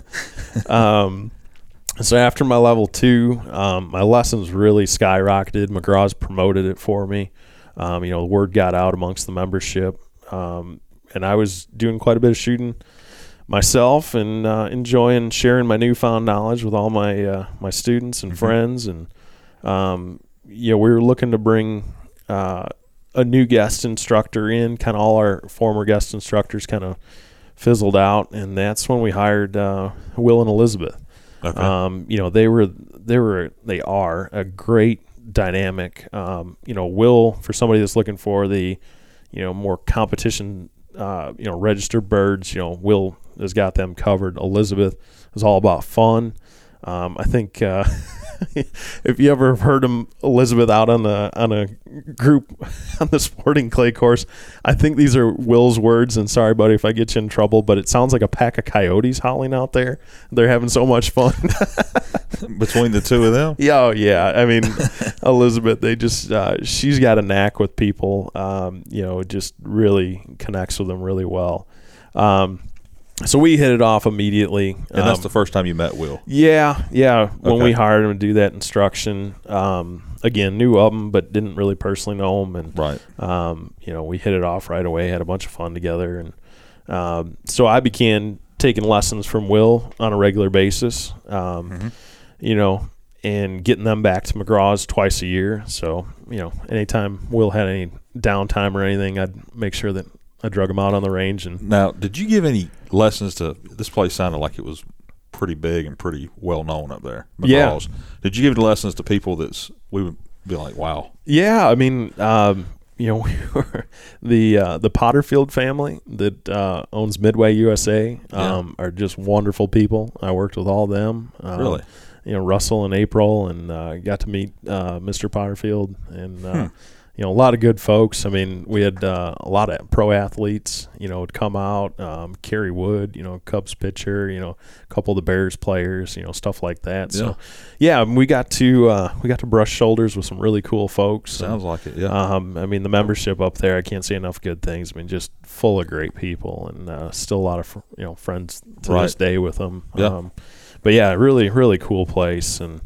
[SPEAKER 3] Um, so after my level two, um, my lessons really skyrocketed. McGraw's promoted it for me. Um, you know, the word got out amongst the membership, um, and I was doing quite a bit of shooting myself and uh, enjoying sharing my newfound knowledge with all my uh, my students and mm-hmm. friends. And um, you know, we were looking to bring uh, a new guest instructor in. Kind of all our former guest instructors kind of fizzled out, and that's when we hired uh, Will and Elizabeth.
[SPEAKER 1] Okay.
[SPEAKER 3] Um, you know, they were they were they are a great dynamic. Um, you know, Will, for somebody that's looking for the, you know, more competition, uh, you know, registered birds, you know, Will has got them covered. Elizabeth is all about fun. Um, I think uh, if you ever heard him, Elizabeth out on the on a group on the sporting clay course, I think these are Will's words. And sorry, buddy, if I get you in trouble, but it sounds like a pack of coyotes howling out there. They're having so much fun
[SPEAKER 1] between the two of them.
[SPEAKER 3] Yeah, oh, yeah. I mean, Elizabeth, they just uh, she's got a knack with people. Um, you know, just really connects with them really well. Um, So we hit it off immediately.
[SPEAKER 1] And um, that's the first time you met Will?
[SPEAKER 3] Yeah, yeah. When
[SPEAKER 1] okay.
[SPEAKER 3] we hired him to do that instruction, um, again, knew of him, but didn't really personally know him. And,
[SPEAKER 1] right.
[SPEAKER 3] um, you know, we hit it off right away, had a bunch of fun together. And um, so I began taking lessons from Will on a regular basis, um, mm-hmm. you know, and getting them back to McGraw's twice a year. So, you know, anytime Will had any downtime or anything, I'd make sure that I drug him out on the range. And
[SPEAKER 1] now, did you give any lessons to – this place sounded like it was pretty big and pretty well-known up there. McGraw's. Yeah. Did you give any lessons to people that's – we would be like, wow.
[SPEAKER 3] Yeah, I mean, um, you know, we were the uh, the Potterfield family that uh, owns Midway U S A um, yeah. are just wonderful people. I worked with all of them. Um,
[SPEAKER 1] really?
[SPEAKER 3] You know, Russell and April, and uh, got to meet uh, Mister Potterfield and uh, – hmm. You know, a lot of good folks. I mean, we had uh, a lot of pro athletes, you know, would come out. Um, Kerry Wood, you know, Cubs pitcher, you know, a couple of the Bears players, you know, stuff like that.
[SPEAKER 1] Yeah.
[SPEAKER 3] So, yeah, we got to uh, we got to brush shoulders with some really cool folks.
[SPEAKER 1] Sounds
[SPEAKER 3] and,
[SPEAKER 1] like it, yeah.
[SPEAKER 3] Um, I mean, the membership up there, I can't say enough good things. I mean, just full of great people, and uh, still a lot of, you know, friends to
[SPEAKER 1] right.
[SPEAKER 3] this day with them.
[SPEAKER 1] Yeah.
[SPEAKER 3] Um, but, yeah, really, really cool place. And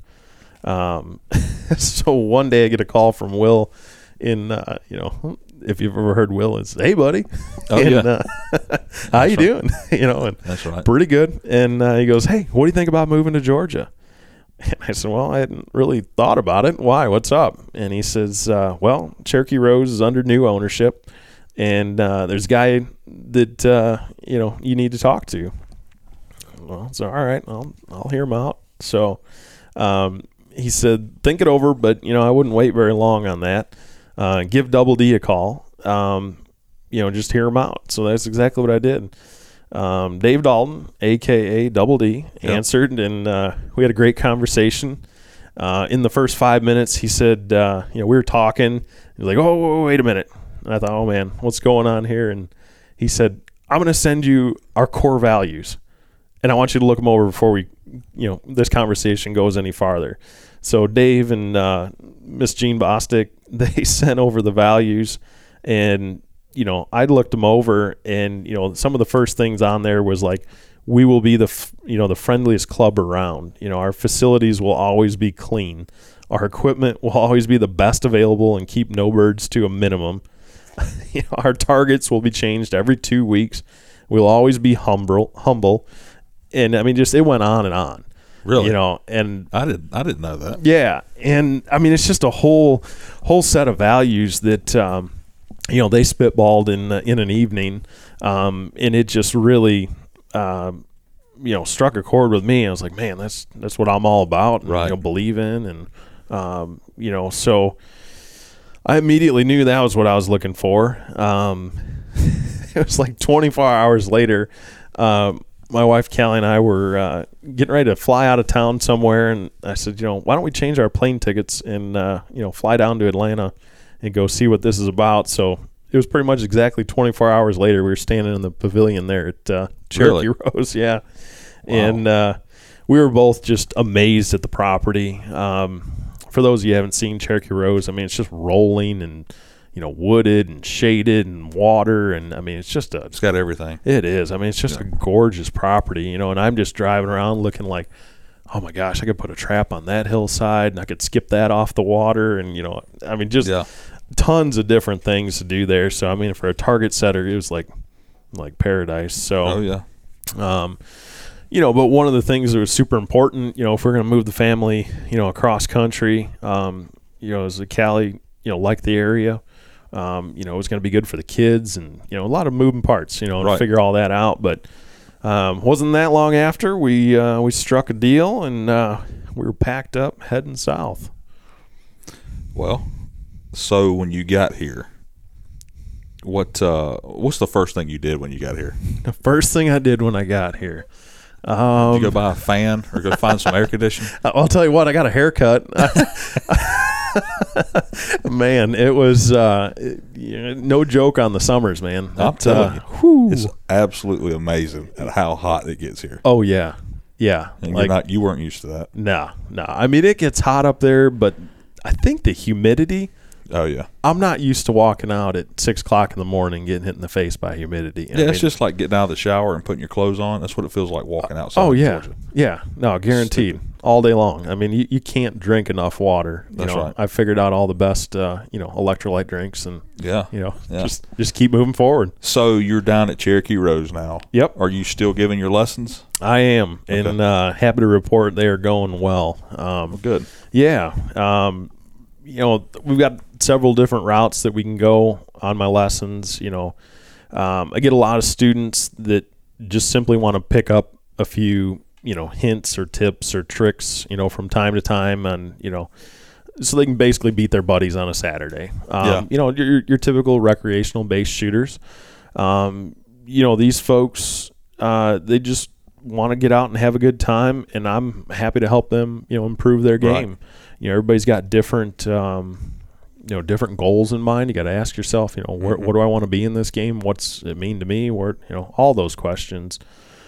[SPEAKER 3] um, so one day I get a call from Will. In uh, you know, if you've ever heard Will, it's hey buddy,
[SPEAKER 1] oh
[SPEAKER 3] and,
[SPEAKER 1] yeah,
[SPEAKER 3] uh, how you right. doing? You know, and
[SPEAKER 1] that's right,
[SPEAKER 3] pretty good. And uh, he goes, hey, what do you think about moving to Georgia? And I said, well, I hadn't really thought about it. Why? What's up? And he says, uh, well, Cherokee Rose is under new ownership, and uh, there's a guy that uh, you know you need to talk to. Well, so all right, I'll I'll hear him out. So um, he said, think it over, but you know I wouldn't wait very long on that. Uh, give Double D a call, um, you know, just hear him out. So that's exactly what I did. Um, Dave Dalton, a k a. Double D, yep. answered, and uh, we had a great conversation. Uh, in the first five minutes, he said, uh, you know, we were talking. He was like, oh, wait a minute. And I thought, oh, man, what's going on here? And he said, I'm going to send you our core values, and I want you to look them over before we, you know, this conversation goes any farther. So Dave and uh, Miss Jean Bostic, they sent over the values, and, you know, I looked them over, and, you know, some of the first things on there was like, we will be the, f- you know, the friendliest club around. You know, our facilities will always be clean. Our equipment will always be the best available and keep no birds to a minimum. You know, our targets will be changed every two weeks. We'll always be humble, humble. And I mean, just, it went on and on.
[SPEAKER 1] Really?
[SPEAKER 3] You know, and
[SPEAKER 1] I didn't I didn't know that.
[SPEAKER 3] Yeah. And I mean, it's just a whole, whole set of values that, um, you know, they spitballed in, uh, in an evening. Um, and it just really, um, you know, struck a chord with me. I was like, man, that's, that's what I'm all about and,
[SPEAKER 1] right.
[SPEAKER 3] you know, believe in. And, um, you know, so I immediately knew that was what I was looking for. Um, it was like twenty-four hours later, um, my wife Callie and I were uh, getting ready to fly out of town somewhere, and I said, you know, why don't we change our plane tickets and uh, you know, fly down to Atlanta and go see what this is about. So it was pretty much exactly twenty-four hours later. We were standing in the pavilion there at uh, Cherokee
[SPEAKER 1] really?
[SPEAKER 3] Rose, yeah,
[SPEAKER 1] wow.
[SPEAKER 3] and uh, we were both just amazed at the property. Um, for those of you who haven't seen Cherokee Rose, I mean, it's just rolling and, you know, wooded and shaded and water, and I mean, it's just a.
[SPEAKER 1] It's got everything.
[SPEAKER 3] It is. I mean, it's just yeah. a gorgeous property, you know. And I'm just driving around looking like, oh my gosh, I could put a trap on that hillside, and I could skip that off the water, and you know, I mean, just
[SPEAKER 1] yeah.
[SPEAKER 3] tons of different things to do there. So I mean, for a target setter, it was like, like paradise. So.
[SPEAKER 1] Oh yeah.
[SPEAKER 3] Um, you know, but one of the things that was super important, you know, if we're going to move the family, you know, across country, um, you know, as a Callie, you know, liked the area. Um, you know, it was going to be good for the kids, and you know, a lot of moving parts, you know,
[SPEAKER 1] right.
[SPEAKER 3] to figure all that out. But um, wasn't that long after we uh, we struck a deal, and uh, we were packed up heading south.
[SPEAKER 1] Well, so when you got here, what uh, what's the first thing you did when you got here?
[SPEAKER 3] The first thing I did when I got here. Um,
[SPEAKER 1] did you go buy a fan or go find some air conditioning?
[SPEAKER 3] I'll tell you what, I got a haircut. Man, it was uh, it, no joke on the summers, man.
[SPEAKER 1] I'm
[SPEAKER 3] it,
[SPEAKER 1] telling
[SPEAKER 3] uh,
[SPEAKER 1] you,
[SPEAKER 3] whew.
[SPEAKER 1] It's absolutely amazing at how hot it gets here.
[SPEAKER 3] Oh yeah, yeah.
[SPEAKER 1] And
[SPEAKER 3] like,
[SPEAKER 1] you're not, you weren't used to that.
[SPEAKER 3] No, no. I mean, it gets hot up there, but I think the humidity.
[SPEAKER 1] Oh yeah.
[SPEAKER 3] I'm not used to walking out at six o'clock in the morning getting hit in the face by humidity.
[SPEAKER 1] Yeah,
[SPEAKER 3] I mean,
[SPEAKER 1] it's just like getting out of the shower and putting your clothes on. That's what it feels like walking outside.
[SPEAKER 3] Oh
[SPEAKER 1] in
[SPEAKER 3] yeah,
[SPEAKER 1] Georgia.
[SPEAKER 3] yeah. No, guaranteed. Stupid. All day long. I mean, you, you can't drink enough water. You
[SPEAKER 1] That's
[SPEAKER 3] know,
[SPEAKER 1] right.
[SPEAKER 3] I figured out all the best, uh, you know, electrolyte drinks, and
[SPEAKER 1] yeah,
[SPEAKER 3] you know,
[SPEAKER 1] yeah.
[SPEAKER 3] just just keep moving forward.
[SPEAKER 1] So you're down at Cherokee Rose now.
[SPEAKER 3] Yep.
[SPEAKER 1] Are you still giving your lessons?
[SPEAKER 3] I am,
[SPEAKER 1] Okay.
[SPEAKER 3] and uh, happy to report they are going well. Um,
[SPEAKER 1] well, good.
[SPEAKER 3] Yeah. Um, you know, we've got several different routes that we can go on my lessons. You know, um, I get a lot of students that just simply want to pick up a few, you know, hints or tips or tricks, you know, from time to time, and you know, so they can basically beat their buddies on a Saturday. Um,
[SPEAKER 1] yeah.
[SPEAKER 3] You know, your your typical recreational based shooters. Um, you know, these folks, uh, they just want to get out and have a good time, and I'm happy to help them, you know, improve their game. Right. You know, everybody's got different, um, you know, different goals in mind. You got to ask yourself, you know, where,
[SPEAKER 1] mm-hmm.
[SPEAKER 3] what do I want to be in this game? What's it mean to me? Where, you know, all those questions.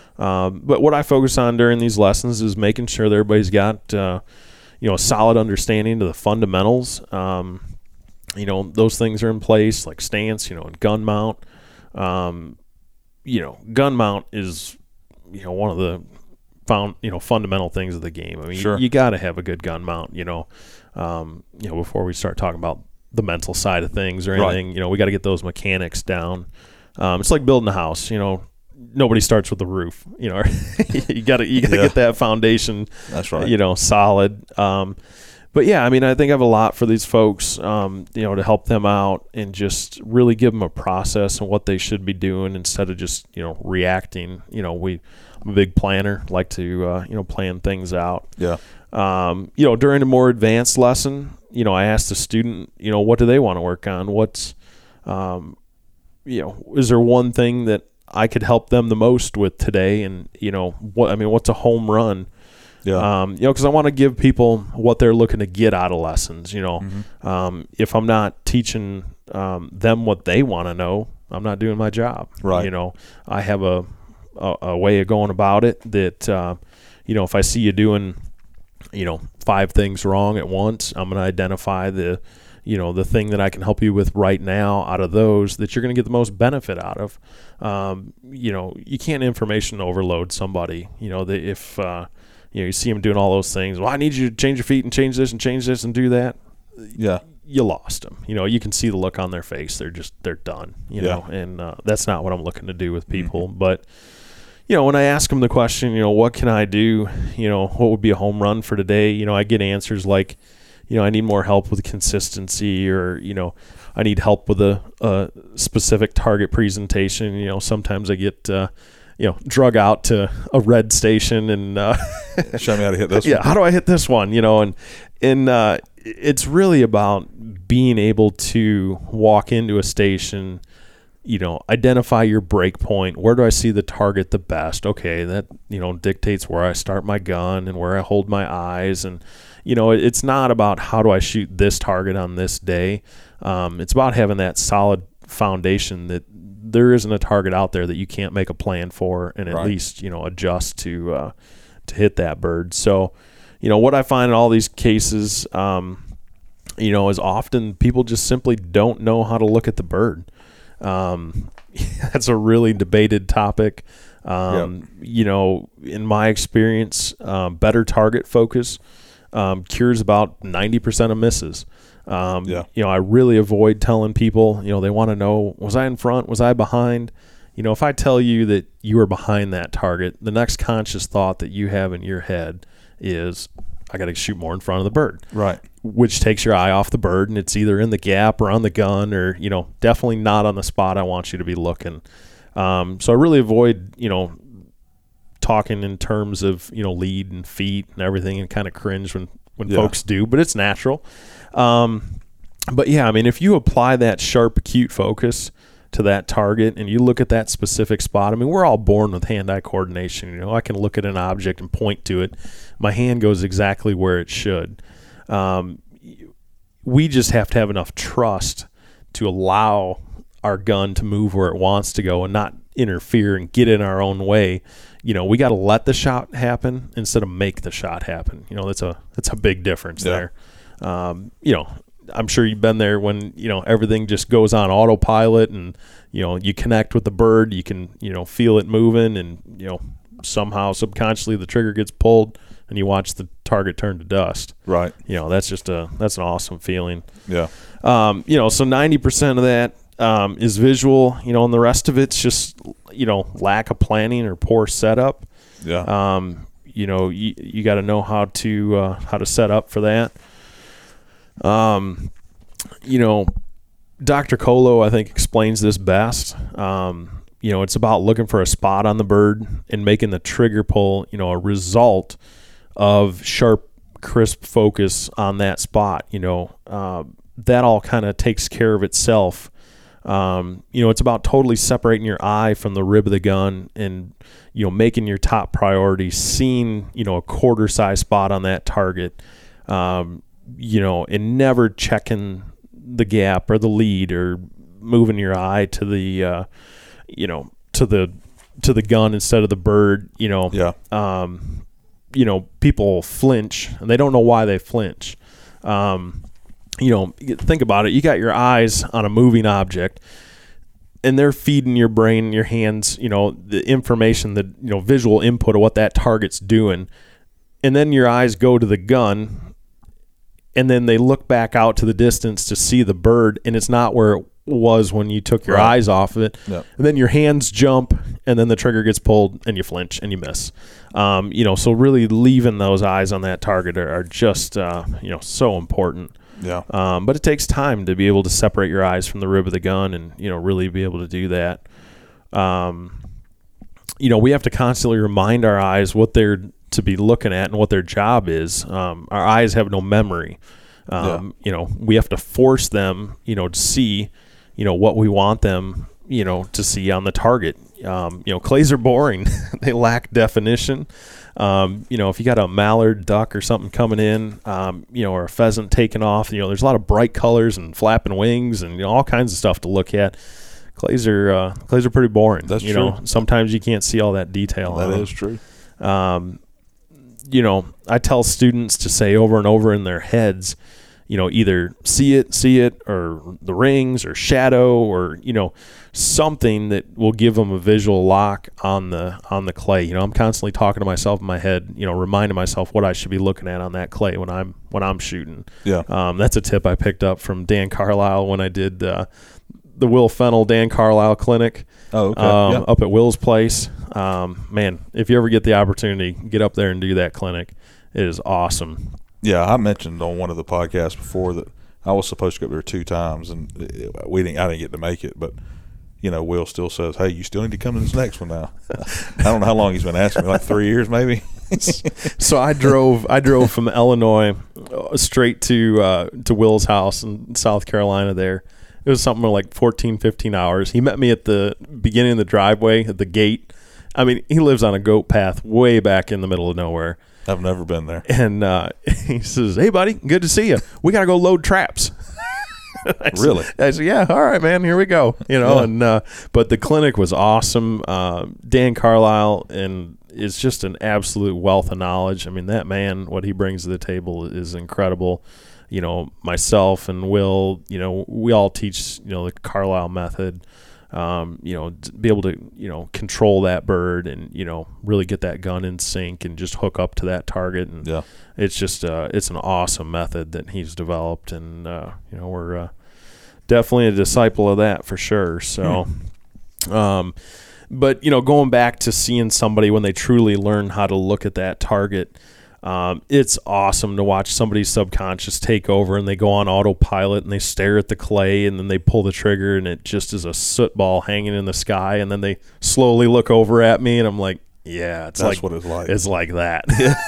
[SPEAKER 3] Um, but what I focus on during these lessons is making sure that everybody's got, uh, you know, a solid understanding of the fundamentals. Um, you know, those things are in place, like stance, you know, and gun mount. Um, you know, gun mount is, you know, one of the found, you know, fundamental things of the game. I mean,
[SPEAKER 1] sure.
[SPEAKER 3] you, you got to have a good gun mount, you know, um, you know, before we start talking about the mental side of things or anything. Right. You know, we got to get those mechanics down. Um, it's like building a house, you know. Nobody starts with the roof, you know. you got to you got to yeah. get that foundation.
[SPEAKER 1] That's right.
[SPEAKER 3] You know, solid. Um, but yeah, I mean, I think I have a lot for these folks, um, you know, to help them out and just really give them a process and what they should be doing instead of just, you know, reacting. You know, we I'm a big planner, like to uh, you know, plan things out.
[SPEAKER 1] Yeah.
[SPEAKER 3] Um, you know, during a more advanced lesson, you know, I asked the student, you know, what do they want to work on? What's, um, you know, is there one thing that I could help them the most with today? And, you know, what, I mean, what's a home run?
[SPEAKER 1] Yeah.
[SPEAKER 3] Um, you know, cause I want to give people what they're looking to get out of lessons, you know,
[SPEAKER 1] mm-hmm.
[SPEAKER 3] um, if I'm not teaching, um, them what they want to know, I'm not doing my job.
[SPEAKER 1] Right.
[SPEAKER 3] You know, I have a, a, a way of going about it that, uh, you know, if I see you doing, you know, five things wrong at once, I'm going to identify the, you know, the thing that I can help you with right now out of those that you're going to get the most benefit out of. Um, you know, you can't information overload somebody, you know, that if, uh, you know, you see them doing all those things. Well, I need you to change your feet and change this and change this and do that.
[SPEAKER 1] Yeah.
[SPEAKER 3] you lost them. You know, you can see the look on their face. They're just, they're done, you
[SPEAKER 1] Yeah.
[SPEAKER 3] know, and uh, that's not what I'm looking to do with people. Mm-hmm. But, you know, when I ask them the question, you know, what can I do? You know, what would be a home run for today? You know, I get answers like, you know, I need more help with consistency, or, you know, I need help with a, a specific target presentation. You know, sometimes I get, uh, you know, drug out to a red station and uh,
[SPEAKER 1] show me how to hit this
[SPEAKER 3] yeah,
[SPEAKER 1] one.
[SPEAKER 3] How do I hit this one? You know, and and uh, it's really about being able to walk into a station, you know, identify your break point. Where do I see the target the best? Okay, that, you know, dictates where I start my gun and where I hold my eyes. And, you know, it's not about how do I shoot this target on this day. Um, it's about having that solid foundation that there isn't a target out there that you can't make a plan for and at
[SPEAKER 1] right.
[SPEAKER 3] least, you know, adjust to uh, to hit that bird. So, you know, what I find in all these cases, um, you know, is often people just simply don't know how to look at the bird. Um, that's a really debated topic. Um, yep. You know, in my experience, um, better target focus um, cures about ninety percent of misses. Um,
[SPEAKER 1] yeah.
[SPEAKER 3] You know, I really avoid telling people, you know, they want to know, was I in front? Was I behind? You know, if I tell you that you were behind that target, the next conscious thought that you have in your head is, I got to shoot more in front of the bird.
[SPEAKER 1] Right.
[SPEAKER 3] Which takes your eye off the bird, and it's either in the gap or on the gun, or, you know, definitely not on the spot I want you to be looking. Um, so I really avoid, you know, talking in terms of, you know, lead and feet and everything, and kind of cringe when, when yeah. folks do, but it's natural. Um, but yeah, I mean, if you apply that sharp, acute focus to that target and you look at that specific spot, I mean, we're all born with hand-eye coordination. You know, I can look at an object and point to it. My hand goes exactly where it should. Um, we just have to have enough trust to allow our gun to move where it wants to go and not interfere and get in our own way. You know, we got to let the shot happen instead of make the shot happen. You know, that's a that's a big difference yeah. there. Um, you know, I'm sure you've been there when, you know, everything just goes on autopilot and, you know, you connect with the bird, you can, you know, feel it moving, and, you know, somehow subconsciously the trigger gets pulled and you watch the target turn to dust.
[SPEAKER 1] Right.
[SPEAKER 3] You know, that's just a, that's an awesome feeling.
[SPEAKER 1] Yeah.
[SPEAKER 3] Um, you know, so ninety percent of that, um, is visual, you know, and the rest of it's just, you know, lack of planning or poor setup.
[SPEAKER 1] Yeah.
[SPEAKER 3] Um, you know, you, you got to know how to, uh, how to set up for that. Um, you know, Doctor Colo, I think, explains this best. Um, you know, it's about looking for a spot on the bird and making the trigger pull, you know, a result of sharp, crisp focus on that spot. You know, uh, that all kind of takes care of itself. Um, you know, it's about totally separating your eye from the rib of the gun and, you know, making your top priority, seeing, you know, a quarter size spot on that target. Um, you know, and never checking the gap or the lead or moving your eye to the, uh, you know, to the, to the gun instead of the bird, you know.
[SPEAKER 1] Yeah.
[SPEAKER 3] Um, you know, people flinch and they don't know why they flinch. Um, you know, think about it. You got your eyes on a moving object and they're feeding your brain, your hands, you know, the information, the, you know, visual input of what that target's doing. And then your eyes go to the gun, and then they look back out to the distance to see the bird, and it's not where it was when you took your right. eyes off of it. Yep. And then your hands jump, and then the trigger gets pulled, and you flinch, and you miss. Um, you know, so really leaving those eyes on that target are, are just, uh, you know, so important.
[SPEAKER 1] Yeah.
[SPEAKER 3] Um, but it takes time to be able to separate your eyes from the rib of the gun and, you know, really be able to do that. Um, you know, we have to constantly remind our eyes what they're to be looking at and what their job is. Um, our eyes have no memory. Um, yeah. You know, we have to force them, you know, to see, you know, what we want them, you know, to see on the target. Um, you know, clays are boring. They lack definition. Um, you know, if you got a mallard duck or something coming in, um, you know, or a pheasant taking off, you know, there's a lot of bright colors and flapping wings and, you know, all kinds of stuff to look at. Clays are, uh, clays are pretty boring.
[SPEAKER 1] That's
[SPEAKER 3] you
[SPEAKER 1] true.
[SPEAKER 3] know, sometimes you can't see all that detail.
[SPEAKER 1] That
[SPEAKER 3] on
[SPEAKER 1] is true.
[SPEAKER 3] Um, you know, I tell students to say over and over in their heads, you know, either see it, see it, or the rings, or shadow, or you know, something that will give them a visual lock on the on the clay. You know, I'm constantly talking to myself in my head, you know, reminding myself what I should be looking at on that clay when I'm when I'm shooting.
[SPEAKER 1] Yeah,
[SPEAKER 3] um, that's a tip I picked up from Dan Carlisle when I did uh, the Will Fennell Dan Carlisle clinic.
[SPEAKER 1] Oh, okay.
[SPEAKER 3] Um,
[SPEAKER 1] yeah.
[SPEAKER 3] Up at Will's place. Um, man, if you ever get the opportunity, get up there and do that clinic. It is awesome.
[SPEAKER 1] Yeah, I mentioned on one of the podcasts before that I was supposed to go up there two times, and we didn't. I didn't get to make it, but you know, Will still says, "Hey, you still need to come to this next one now." I don't know how long he's been asking me, like three years maybe.
[SPEAKER 3] So I drove. I drove from Illinois straight to uh, to Will's house in South Carolina. There, it was something like fourteen, fifteen hours. He met me at the beginning of the driveway at the gate. I mean, he lives on a goat path way back in the middle of nowhere.
[SPEAKER 1] I've never been there.
[SPEAKER 3] And uh, he says, "Hey, buddy, good to see you. We got to go load traps." I
[SPEAKER 1] Really?
[SPEAKER 3] Said, I said, "Yeah, all right, man. Here we go." You know,
[SPEAKER 1] Yeah.
[SPEAKER 3] and uh, but the clinic was awesome. Uh, Dan Carlisle and is just an absolute wealth of knowledge. I mean, that man, what he brings to the table is incredible. You know, myself and Will, you know, we all teach, you know, the Carlisle method. Um, you know, to be able to, you know, control that bird and, you know, really get that gun in sync and just hook up to that target. And
[SPEAKER 1] Yeah.
[SPEAKER 3] it's just, uh, it's an awesome method that he's developed. And, uh, you know, we're uh, definitely a disciple of that for sure. So, hmm. um, but, you know, going back to seeing somebody when they truly learn how to look at that target, Um, it's awesome to watch somebody's subconscious take over and they go on autopilot and they stare at the clay and then they pull the trigger and it just is a soot ball hanging in the sky, and then they slowly look over at me and I'm like, yeah, it's
[SPEAKER 1] That's
[SPEAKER 3] like
[SPEAKER 1] what it's like.
[SPEAKER 3] It's like that.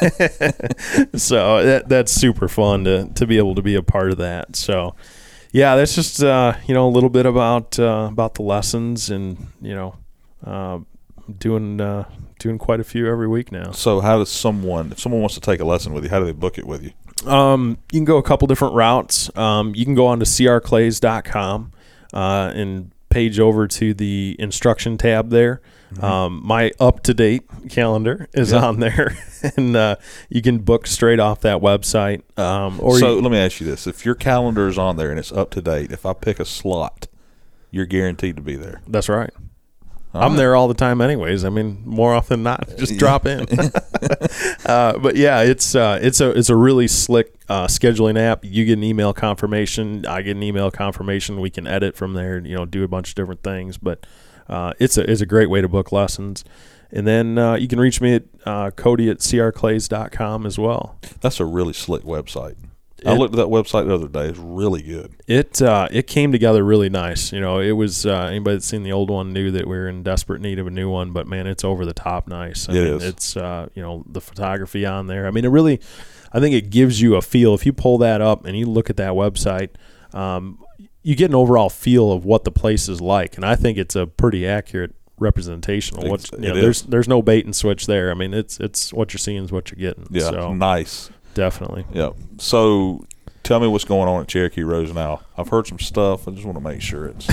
[SPEAKER 3] So that that's super fun to to be able to be a part of that. So yeah, that's just uh, you know, a little bit about uh, about the lessons, and you know, uh, doing uh, doing quite a few every week now.
[SPEAKER 1] So how does someone, if someone wants to take a lesson with you, how do they book it with you?
[SPEAKER 3] Um, you can go a couple different routes. Um, you can go on to c r clays dot com uh, and page over to the instruction tab there. Mm-hmm. Um, my up-to-date calendar is
[SPEAKER 1] yeah.
[SPEAKER 3] on there, and uh, you can book straight off that website. Um, or
[SPEAKER 1] so
[SPEAKER 3] you,
[SPEAKER 1] let me ask you this. If your calendar is on there and it's up-to-date, if I pick a slot, you're guaranteed to be there.
[SPEAKER 3] That's right.
[SPEAKER 1] All
[SPEAKER 3] I'm
[SPEAKER 1] right.
[SPEAKER 3] there all the time anyways. I mean, more often than not, just drop in. uh, but yeah, it's uh, it's a it's a really slick uh, scheduling app. You get an email confirmation. I get an email confirmation. We can edit from there, you know, do a bunch of different things. But uh, it's a it's a great way to book lessons. And then uh, you can reach me at uh, Cody at c r clays dot com as well.
[SPEAKER 1] That's a really slick website. I
[SPEAKER 3] It-
[SPEAKER 1] looked at that website the other day. It's really good.
[SPEAKER 3] It uh, it came together really nice. You know, it was uh, anybody that's seen the old one knew that we were in desperate need of a new one. But man, it's over the top nice. I
[SPEAKER 1] It
[SPEAKER 3] mean,
[SPEAKER 1] is.
[SPEAKER 3] It's uh, you know, the photography on there. I mean, it really, I think it gives you a feel. If you pull that up and you look at that website, um, you get an overall feel of what the place is like, and I think it's a pretty accurate representation of what
[SPEAKER 1] It's-
[SPEAKER 3] you know.
[SPEAKER 1] it
[SPEAKER 3] There's
[SPEAKER 1] is.
[SPEAKER 3] there's no bait and switch there. I mean, it's it's what you're seeing is what you're getting.
[SPEAKER 1] Yeah,
[SPEAKER 3] So
[SPEAKER 1] nice.
[SPEAKER 3] definitely.
[SPEAKER 1] Yeah. So tell me what's going on at Cherokee Rose now. I've heard some stuff. I just want to make sure it's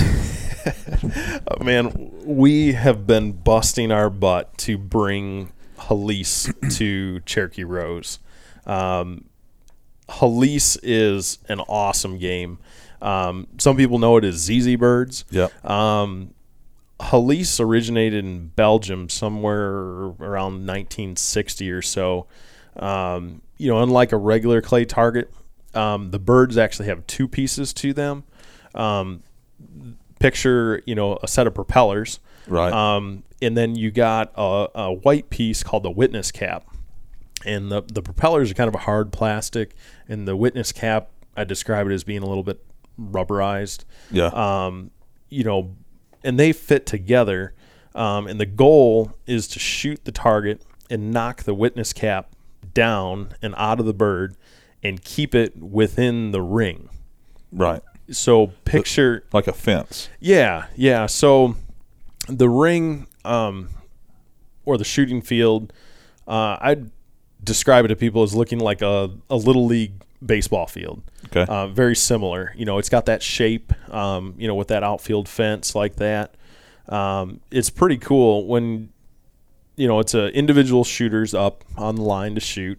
[SPEAKER 3] Uh, man, we have been busting our butt to bring Halise to Cherokee Rose. Um, Halise is an awesome game. Um, some people know it as Z Z Birds.
[SPEAKER 1] yeah.
[SPEAKER 3] Um, Halise originated in Belgium somewhere around nineteen sixty or so. Um, you know, unlike a regular clay target, um, the birds actually have two pieces to them. Um, picture, you know, a set of propellers.
[SPEAKER 1] Right.
[SPEAKER 3] Um, and then you got a, a white piece called the witness cap. And the, the propellers are kind of a hard plastic, and the witness cap, I describe it as being a little bit rubberized.
[SPEAKER 1] yeah.
[SPEAKER 3] Um, you know, and they fit together. Um, and the goal is to shoot the target and knock the witness cap down and out of the bird and keep it within the ring.
[SPEAKER 1] right.
[SPEAKER 3] So picture,
[SPEAKER 1] Like a fence.
[SPEAKER 3] yeah, yeah. So the ring um, or the shooting field, uh, I'd describe it to people as looking like a, a little league baseball field.
[SPEAKER 1] Okay.
[SPEAKER 3] Uh, very similar. You know, it's got that shape, um, you know, with that outfield fence like that. Um, it's pretty cool when, you know, it's a individual shooters up on the line to shoot.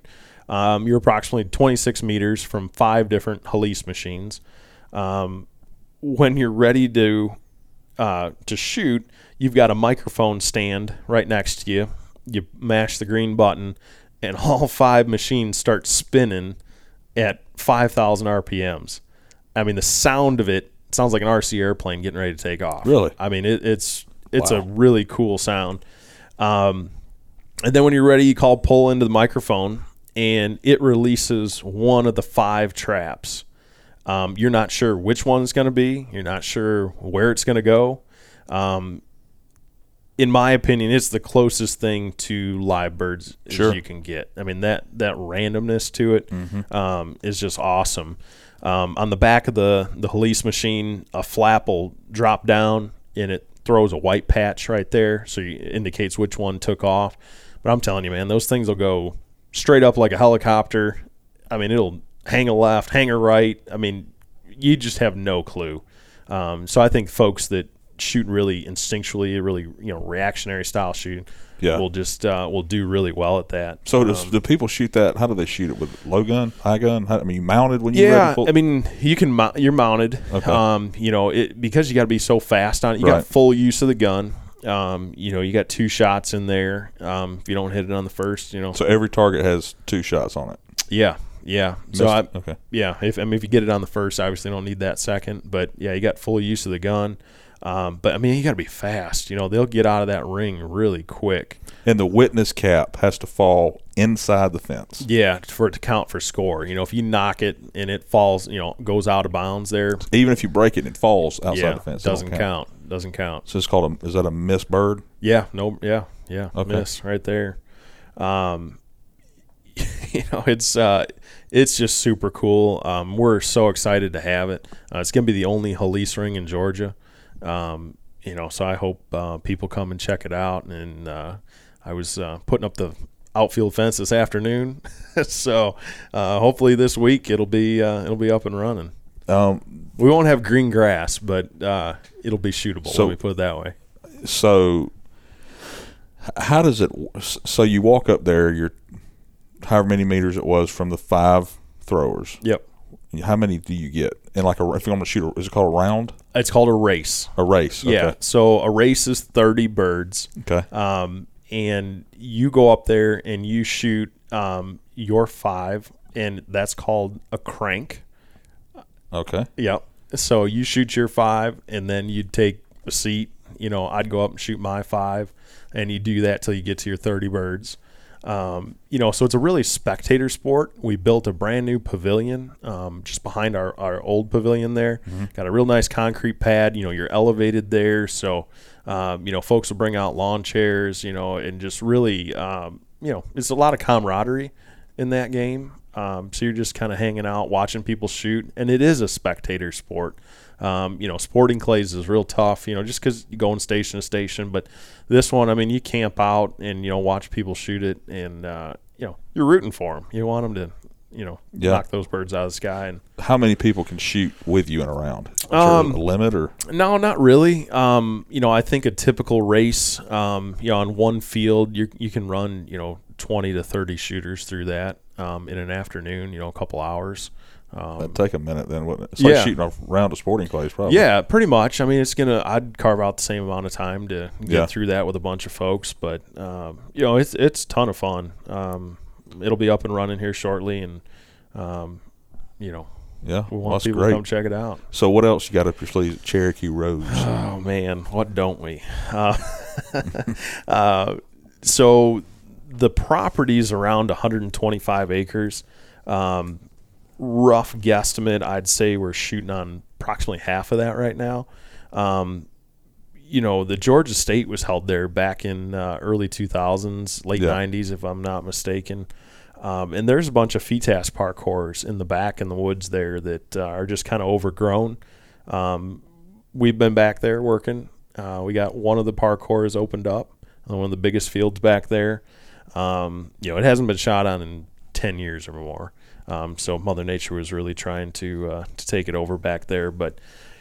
[SPEAKER 3] Um, you're approximately twenty-six meters from five different Halise machines. Um, when you're ready to uh, to shoot, you've got a microphone stand right next to you. You mash the green button, and all five machines start spinning at five thousand R P Ms. I mean, the sound of it sounds like an R C airplane getting ready to take off.
[SPEAKER 1] Really?
[SPEAKER 3] I mean, it, it's it's
[SPEAKER 1] Wow.
[SPEAKER 3] a really cool sound. Um, and then when you're ready, you call pull into the microphone, and it releases one of the five traps. Um, you're not sure which one it's going to be. You're not sure where it's going to go. Um, in my opinion, it's the closest thing to live birds
[SPEAKER 1] Sure.
[SPEAKER 3] as you can get. I mean, that that randomness to it
[SPEAKER 1] Mm-hmm.
[SPEAKER 3] um, is just awesome. Um, on the back of the, the Halise machine, a flap will drop down, and it throws a white patch right there, so it indicates which one took off. But I'm telling you, man, those things will go straight up like a helicopter. I mean, it'll hang a left, hang a right. I mean, you just have no clue. Um, so I think folks that shoot really instinctually, really you know reactionary style shooting,
[SPEAKER 1] Yeah.
[SPEAKER 3] will just uh, will do really well at that.
[SPEAKER 1] So does
[SPEAKER 3] Um,
[SPEAKER 1] do people shoot that? How do they shoot it, with low gun, high gun? How, I mean, you mounted when you ready
[SPEAKER 3] Yeah,
[SPEAKER 1] to pull?
[SPEAKER 3] I mean, you can mount, you're mounted.
[SPEAKER 1] Okay.
[SPEAKER 3] Um, you know, it because you got to be so fast on it. You
[SPEAKER 1] Right.
[SPEAKER 3] got full use of the gun. Um, you know, you got two shots in there. Um, if you don't hit it on the first, you know.
[SPEAKER 1] So every target has two shots on it.
[SPEAKER 3] Yeah, yeah. So
[SPEAKER 1] Missed
[SPEAKER 3] I,
[SPEAKER 1] it? Okay.
[SPEAKER 3] yeah, if I mean if you get it on the first, obviously you don't need that second. But yeah, you got full use of the gun. Um, but I mean, you got to be fast. You know, they'll get out of that ring really quick.
[SPEAKER 1] And the witness cap has to fall inside the fence.
[SPEAKER 3] Yeah, for it to count for score. You know, if you knock it and it falls, you know, goes out of bounds there.
[SPEAKER 1] Even if you break it and it falls outside
[SPEAKER 3] yeah,
[SPEAKER 1] the fence, it
[SPEAKER 3] doesn't
[SPEAKER 1] don't
[SPEAKER 3] count. Doesn't count.
[SPEAKER 1] So it's called a. Is that a miss bird?
[SPEAKER 3] Yeah, no, yeah, yeah,
[SPEAKER 1] Okay.
[SPEAKER 3] miss right there. Um, you know, it's uh, it's just super cool. Um, we're so excited to have it. Uh, it's gonna be the only Halise ring in Georgia. Um, you know, so I hope uh, people come and check it out. And uh, I was uh, putting up the outfield fence this afternoon, so uh, hopefully this week it'll be uh, it'll be up and running.
[SPEAKER 1] Um,
[SPEAKER 3] We won't have green grass, but uh, it'll be shootable.
[SPEAKER 1] So-
[SPEAKER 3] let me put it that way.
[SPEAKER 1] so h- how does it? So you walk up there. You're however many meters it was from the five throwers.
[SPEAKER 3] Yep.
[SPEAKER 1] How many do you get? And like a, if you want to shoot, a, is it called a round?
[SPEAKER 3] It's called a race.
[SPEAKER 1] A race. Okay.
[SPEAKER 3] Yeah. So a race is thirty birds.
[SPEAKER 1] Okay.
[SPEAKER 3] Um, and you go up there and you shoot um, your five, and that's called a crank.
[SPEAKER 1] Okay.
[SPEAKER 3] Yep. So you shoot your five, and then you'd take a seat. You know, I'd go up and shoot my five, and you do that till you get to your thirty birds. Um, you know, so it's a really spectator sport. We built a brand new pavilion um, just behind our, our old pavilion there.
[SPEAKER 1] Mm-hmm.
[SPEAKER 3] Got a real nice concrete pad. You know, you're elevated there. So, um, you know, folks will bring out lawn chairs, you know, and just really, um, you know, it's a lot of camaraderie in that game. Um, so you're just kind of hanging out, watching people shoot. And it is a spectator sport. Um, you know, sporting clays is real tough, you know, just because you go in station to station. But this one, I mean, you camp out and, you know, watch people shoot it. And, uh, you know, you're rooting for them. You want them to, you know,
[SPEAKER 1] Yeah.
[SPEAKER 3] knock those birds out of the sky. And
[SPEAKER 1] How many people can shoot with you in a round? Is there
[SPEAKER 3] Um,
[SPEAKER 1] a limit or?
[SPEAKER 3] No, not really. Um, you know, I think a typical race, um, you know, on one field, you you can run, you know, twenty to thirty shooters through that um, in an afternoon, you know, a couple hours. Um,
[SPEAKER 1] That'd take a minute then, wouldn't it? It's like
[SPEAKER 3] yeah.
[SPEAKER 1] shooting a round of sporting clays, probably.
[SPEAKER 3] yeah, pretty much. I mean, it's going to – I'd carve out the same amount of time to get
[SPEAKER 1] Yeah.
[SPEAKER 3] through that with a bunch of folks. But, um, you know, it's it's a ton of fun. Um, it'll be up and running here shortly, and, um, you know,
[SPEAKER 1] Yeah.
[SPEAKER 3] we
[SPEAKER 1] Well,
[SPEAKER 3] want
[SPEAKER 1] that's
[SPEAKER 3] people
[SPEAKER 1] great.
[SPEAKER 3] to come check it out.
[SPEAKER 1] So what else you got up your sleeves at Cherokee Rose?
[SPEAKER 3] Oh man, what don't we? Uh, uh, so the property's around one hundred twenty-five acres. Um, rough guesstimate, I'd say we're shooting on approximately half of that right now. Um, you know, the Georgia State was held there back in uh, early two thousands, late
[SPEAKER 1] Yeah.
[SPEAKER 3] nineties, if I'm not mistaken. Um, and there's a bunch of FITAS parcours in the back in the woods there that uh, are just kind of overgrown. Um, we've been back there working. Uh, we got one of the parkours opened up, uh, one of the biggest fields back there. Um, you know, it hasn't been shot on in ten years or more. Um, so Mother Nature was really trying to uh, to take it over back there. But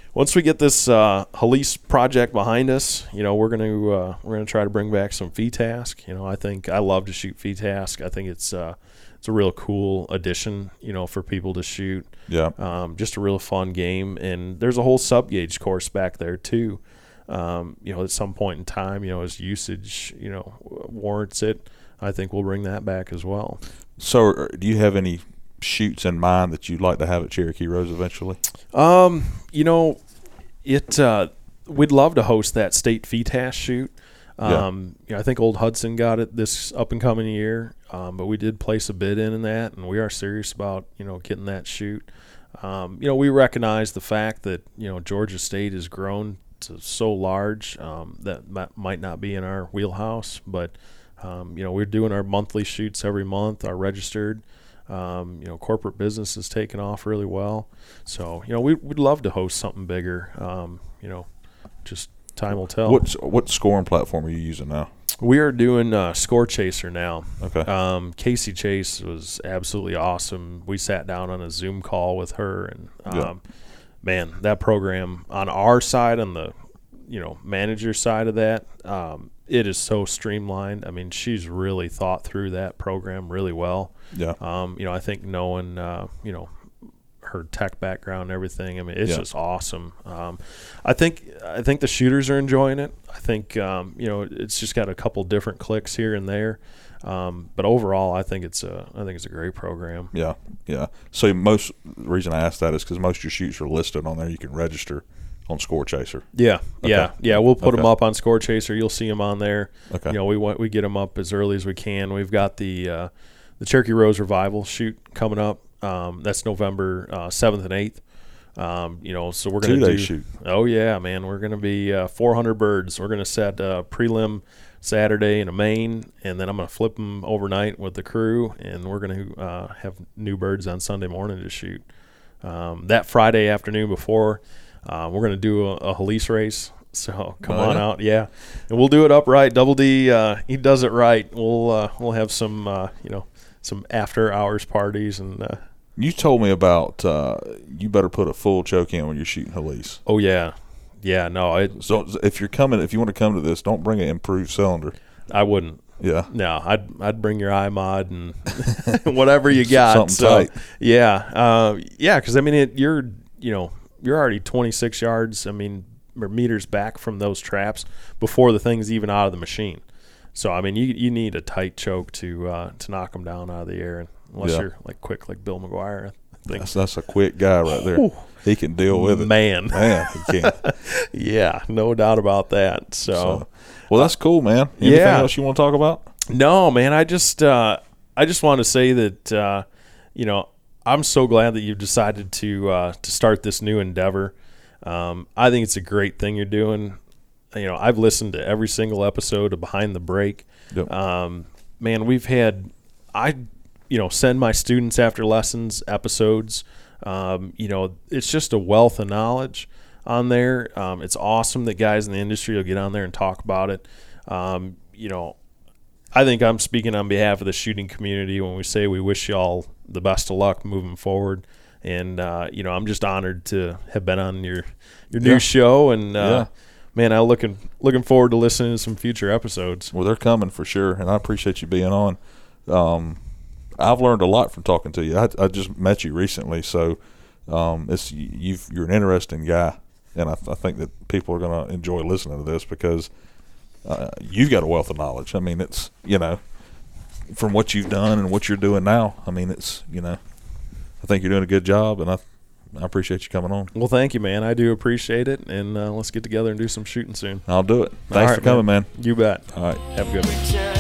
[SPEAKER 3] once we get this uh, Halise project behind us, you know, we're gonna uh, we're gonna try to bring back some V TASC. You know, I think I love to shoot V TASC. I think it's uh, it's a real cool addition, you know, for people to shoot.
[SPEAKER 1] Yeah.
[SPEAKER 3] Um, just a real fun game, and there's a whole sub gauge course back there too. Um, you know, at some point in time, you know, as usage, you know, warrants it, I think we'll bring that back as well.
[SPEAKER 1] So, do you have any shoots in mind that you'd like to have at Cherokee Rose eventually?
[SPEAKER 3] Um, you know, it uh, we'd love to host that state V TASC shoot. Um, yeah. you know, I think Old Hudson got it this up and coming year, um, but we did place a bid in in that, and we are serious about, you know, getting that shoot. Um, you know, we recognize the fact that, you know, Georgia State has grown to so large um, that m- might not be in our wheelhouse, but um, you know, we're doing our monthly shoots every month, our registered. Um, you know, corporate business is taking off really well. So, you know, we, we'd love to host something bigger. Um, you know, just time will tell.
[SPEAKER 1] What's, what scoring platform are you using now?
[SPEAKER 3] We are doing uh, Score Chaser now.
[SPEAKER 1] Okay.
[SPEAKER 3] Um, Casey Chase was absolutely awesome. We sat down on a Zoom call with her, and um,
[SPEAKER 1] yeah.
[SPEAKER 3] man, that program on our side, on the, you know, manager side of that, um, it is so streamlined. I mean, she's really thought through that program really well.
[SPEAKER 1] Yeah.
[SPEAKER 3] Um, you know, I think knowing, uh, you know, her tech background and everything, I mean, it's
[SPEAKER 1] yeah.
[SPEAKER 3] just awesome. Um, I think I think the shooters are enjoying it. I think, um, you know, it's just got a couple different clicks here and there. Um, but overall, I think it's a I think it's a great program.
[SPEAKER 1] Yeah, yeah. So most the reason I asked that is because most of your shoots are listed on there. You can register on Score Chaser.
[SPEAKER 3] Yeah,
[SPEAKER 1] okay.
[SPEAKER 3] yeah, yeah. We'll put
[SPEAKER 1] okay.
[SPEAKER 3] them up on Score Chaser. You'll see them on there.
[SPEAKER 1] Okay.
[SPEAKER 3] You know, we want we get them up as early as we can. We've got the uh, the Cherokee Rose Revival shoot coming up. Um, that's November uh, seventh and eighth. Um, you know, so we're gonna
[SPEAKER 1] Two-day
[SPEAKER 3] do.
[SPEAKER 1] shoot.
[SPEAKER 3] Oh yeah, man, we're gonna be uh, four hundred birds. We're gonna set uh, prelim Saturday in a main, and then I'm gonna flip them overnight with the crew, and we're gonna uh, have new birds on Sunday morning to shoot. Um, that Friday afternoon before, uh, we're gonna do a, a Halise race. So come
[SPEAKER 1] oh,
[SPEAKER 3] on
[SPEAKER 1] yeah?
[SPEAKER 3] out, yeah, and we'll do it upright. Double D, uh, he does it right. We'll uh, we'll have some uh, you know some after hours parties and. Uh,
[SPEAKER 1] You told me about uh, you better put a full choke in when you're shooting Halise.
[SPEAKER 3] Oh yeah, yeah. No, it,
[SPEAKER 1] So if you're coming, if you want to come to this, don't bring an improved cylinder.
[SPEAKER 3] I wouldn't.
[SPEAKER 1] Yeah.
[SPEAKER 3] No, I'd I'd bring your iMod and whatever you got.
[SPEAKER 1] Something
[SPEAKER 3] so,
[SPEAKER 1] tight.
[SPEAKER 3] Yeah, uh, yeah. Because I mean, it, you're you know you're already twenty-six yards. I mean, or meters back from those traps before the thing's even out of the machine. So I mean, you you need a tight choke to uh, to knock them down out of the air. Unless
[SPEAKER 1] yeah.
[SPEAKER 3] you're like quick like Bill McGuire. I think.
[SPEAKER 1] That's, that's a quick guy right there.
[SPEAKER 3] Ooh.
[SPEAKER 1] He can deal with it.
[SPEAKER 3] Man.
[SPEAKER 1] Man, he can.
[SPEAKER 3] Yeah, no doubt about that. So,
[SPEAKER 1] so well, that's cool, man. Anything
[SPEAKER 3] yeah.
[SPEAKER 1] else you want to talk about?
[SPEAKER 3] No, man. I just uh, I just want to say that uh, you know I'm so glad that you've decided to uh, to start this new endeavor. Um, I think it's a great thing you're doing. You know, I've listened to every single episode of Behind the Break.
[SPEAKER 1] Yep.
[SPEAKER 3] Um, man, we've had I. you know, send my students after lessons episodes. Um, you know, it's just a wealth of knowledge on there. Um, it's awesome that guys in the industry will get on there and talk about it. Um, you know, I think I'm speaking on behalf of the shooting community when we say we wish y'all the best of luck moving forward. And, uh, you know, I'm just honored to have been on your, your new
[SPEAKER 1] yeah.
[SPEAKER 3] show. And, uh,
[SPEAKER 1] yeah.
[SPEAKER 3] man, I'm looking, looking forward to listening to some future episodes.
[SPEAKER 1] Well, they're coming for sure, and I appreciate you being on. Um, I've learned a lot from talking to you. I, I just met you recently, so um, it's you've, you're an interesting guy, and I, I think that people are going to enjoy listening to this because uh, you've got a wealth of knowledge. I mean, it's, you know, from what you've done and what you're doing now, I mean, it's, you know, I think you're doing a good job, and I I appreciate you coming on.
[SPEAKER 3] Well, thank you, man. I do appreciate it, and uh, let's get together and do some shooting soon.
[SPEAKER 1] I'll do it. Thanks
[SPEAKER 3] right,
[SPEAKER 1] for coming, man.
[SPEAKER 3] man. You bet.
[SPEAKER 1] All right.
[SPEAKER 3] Have a good one.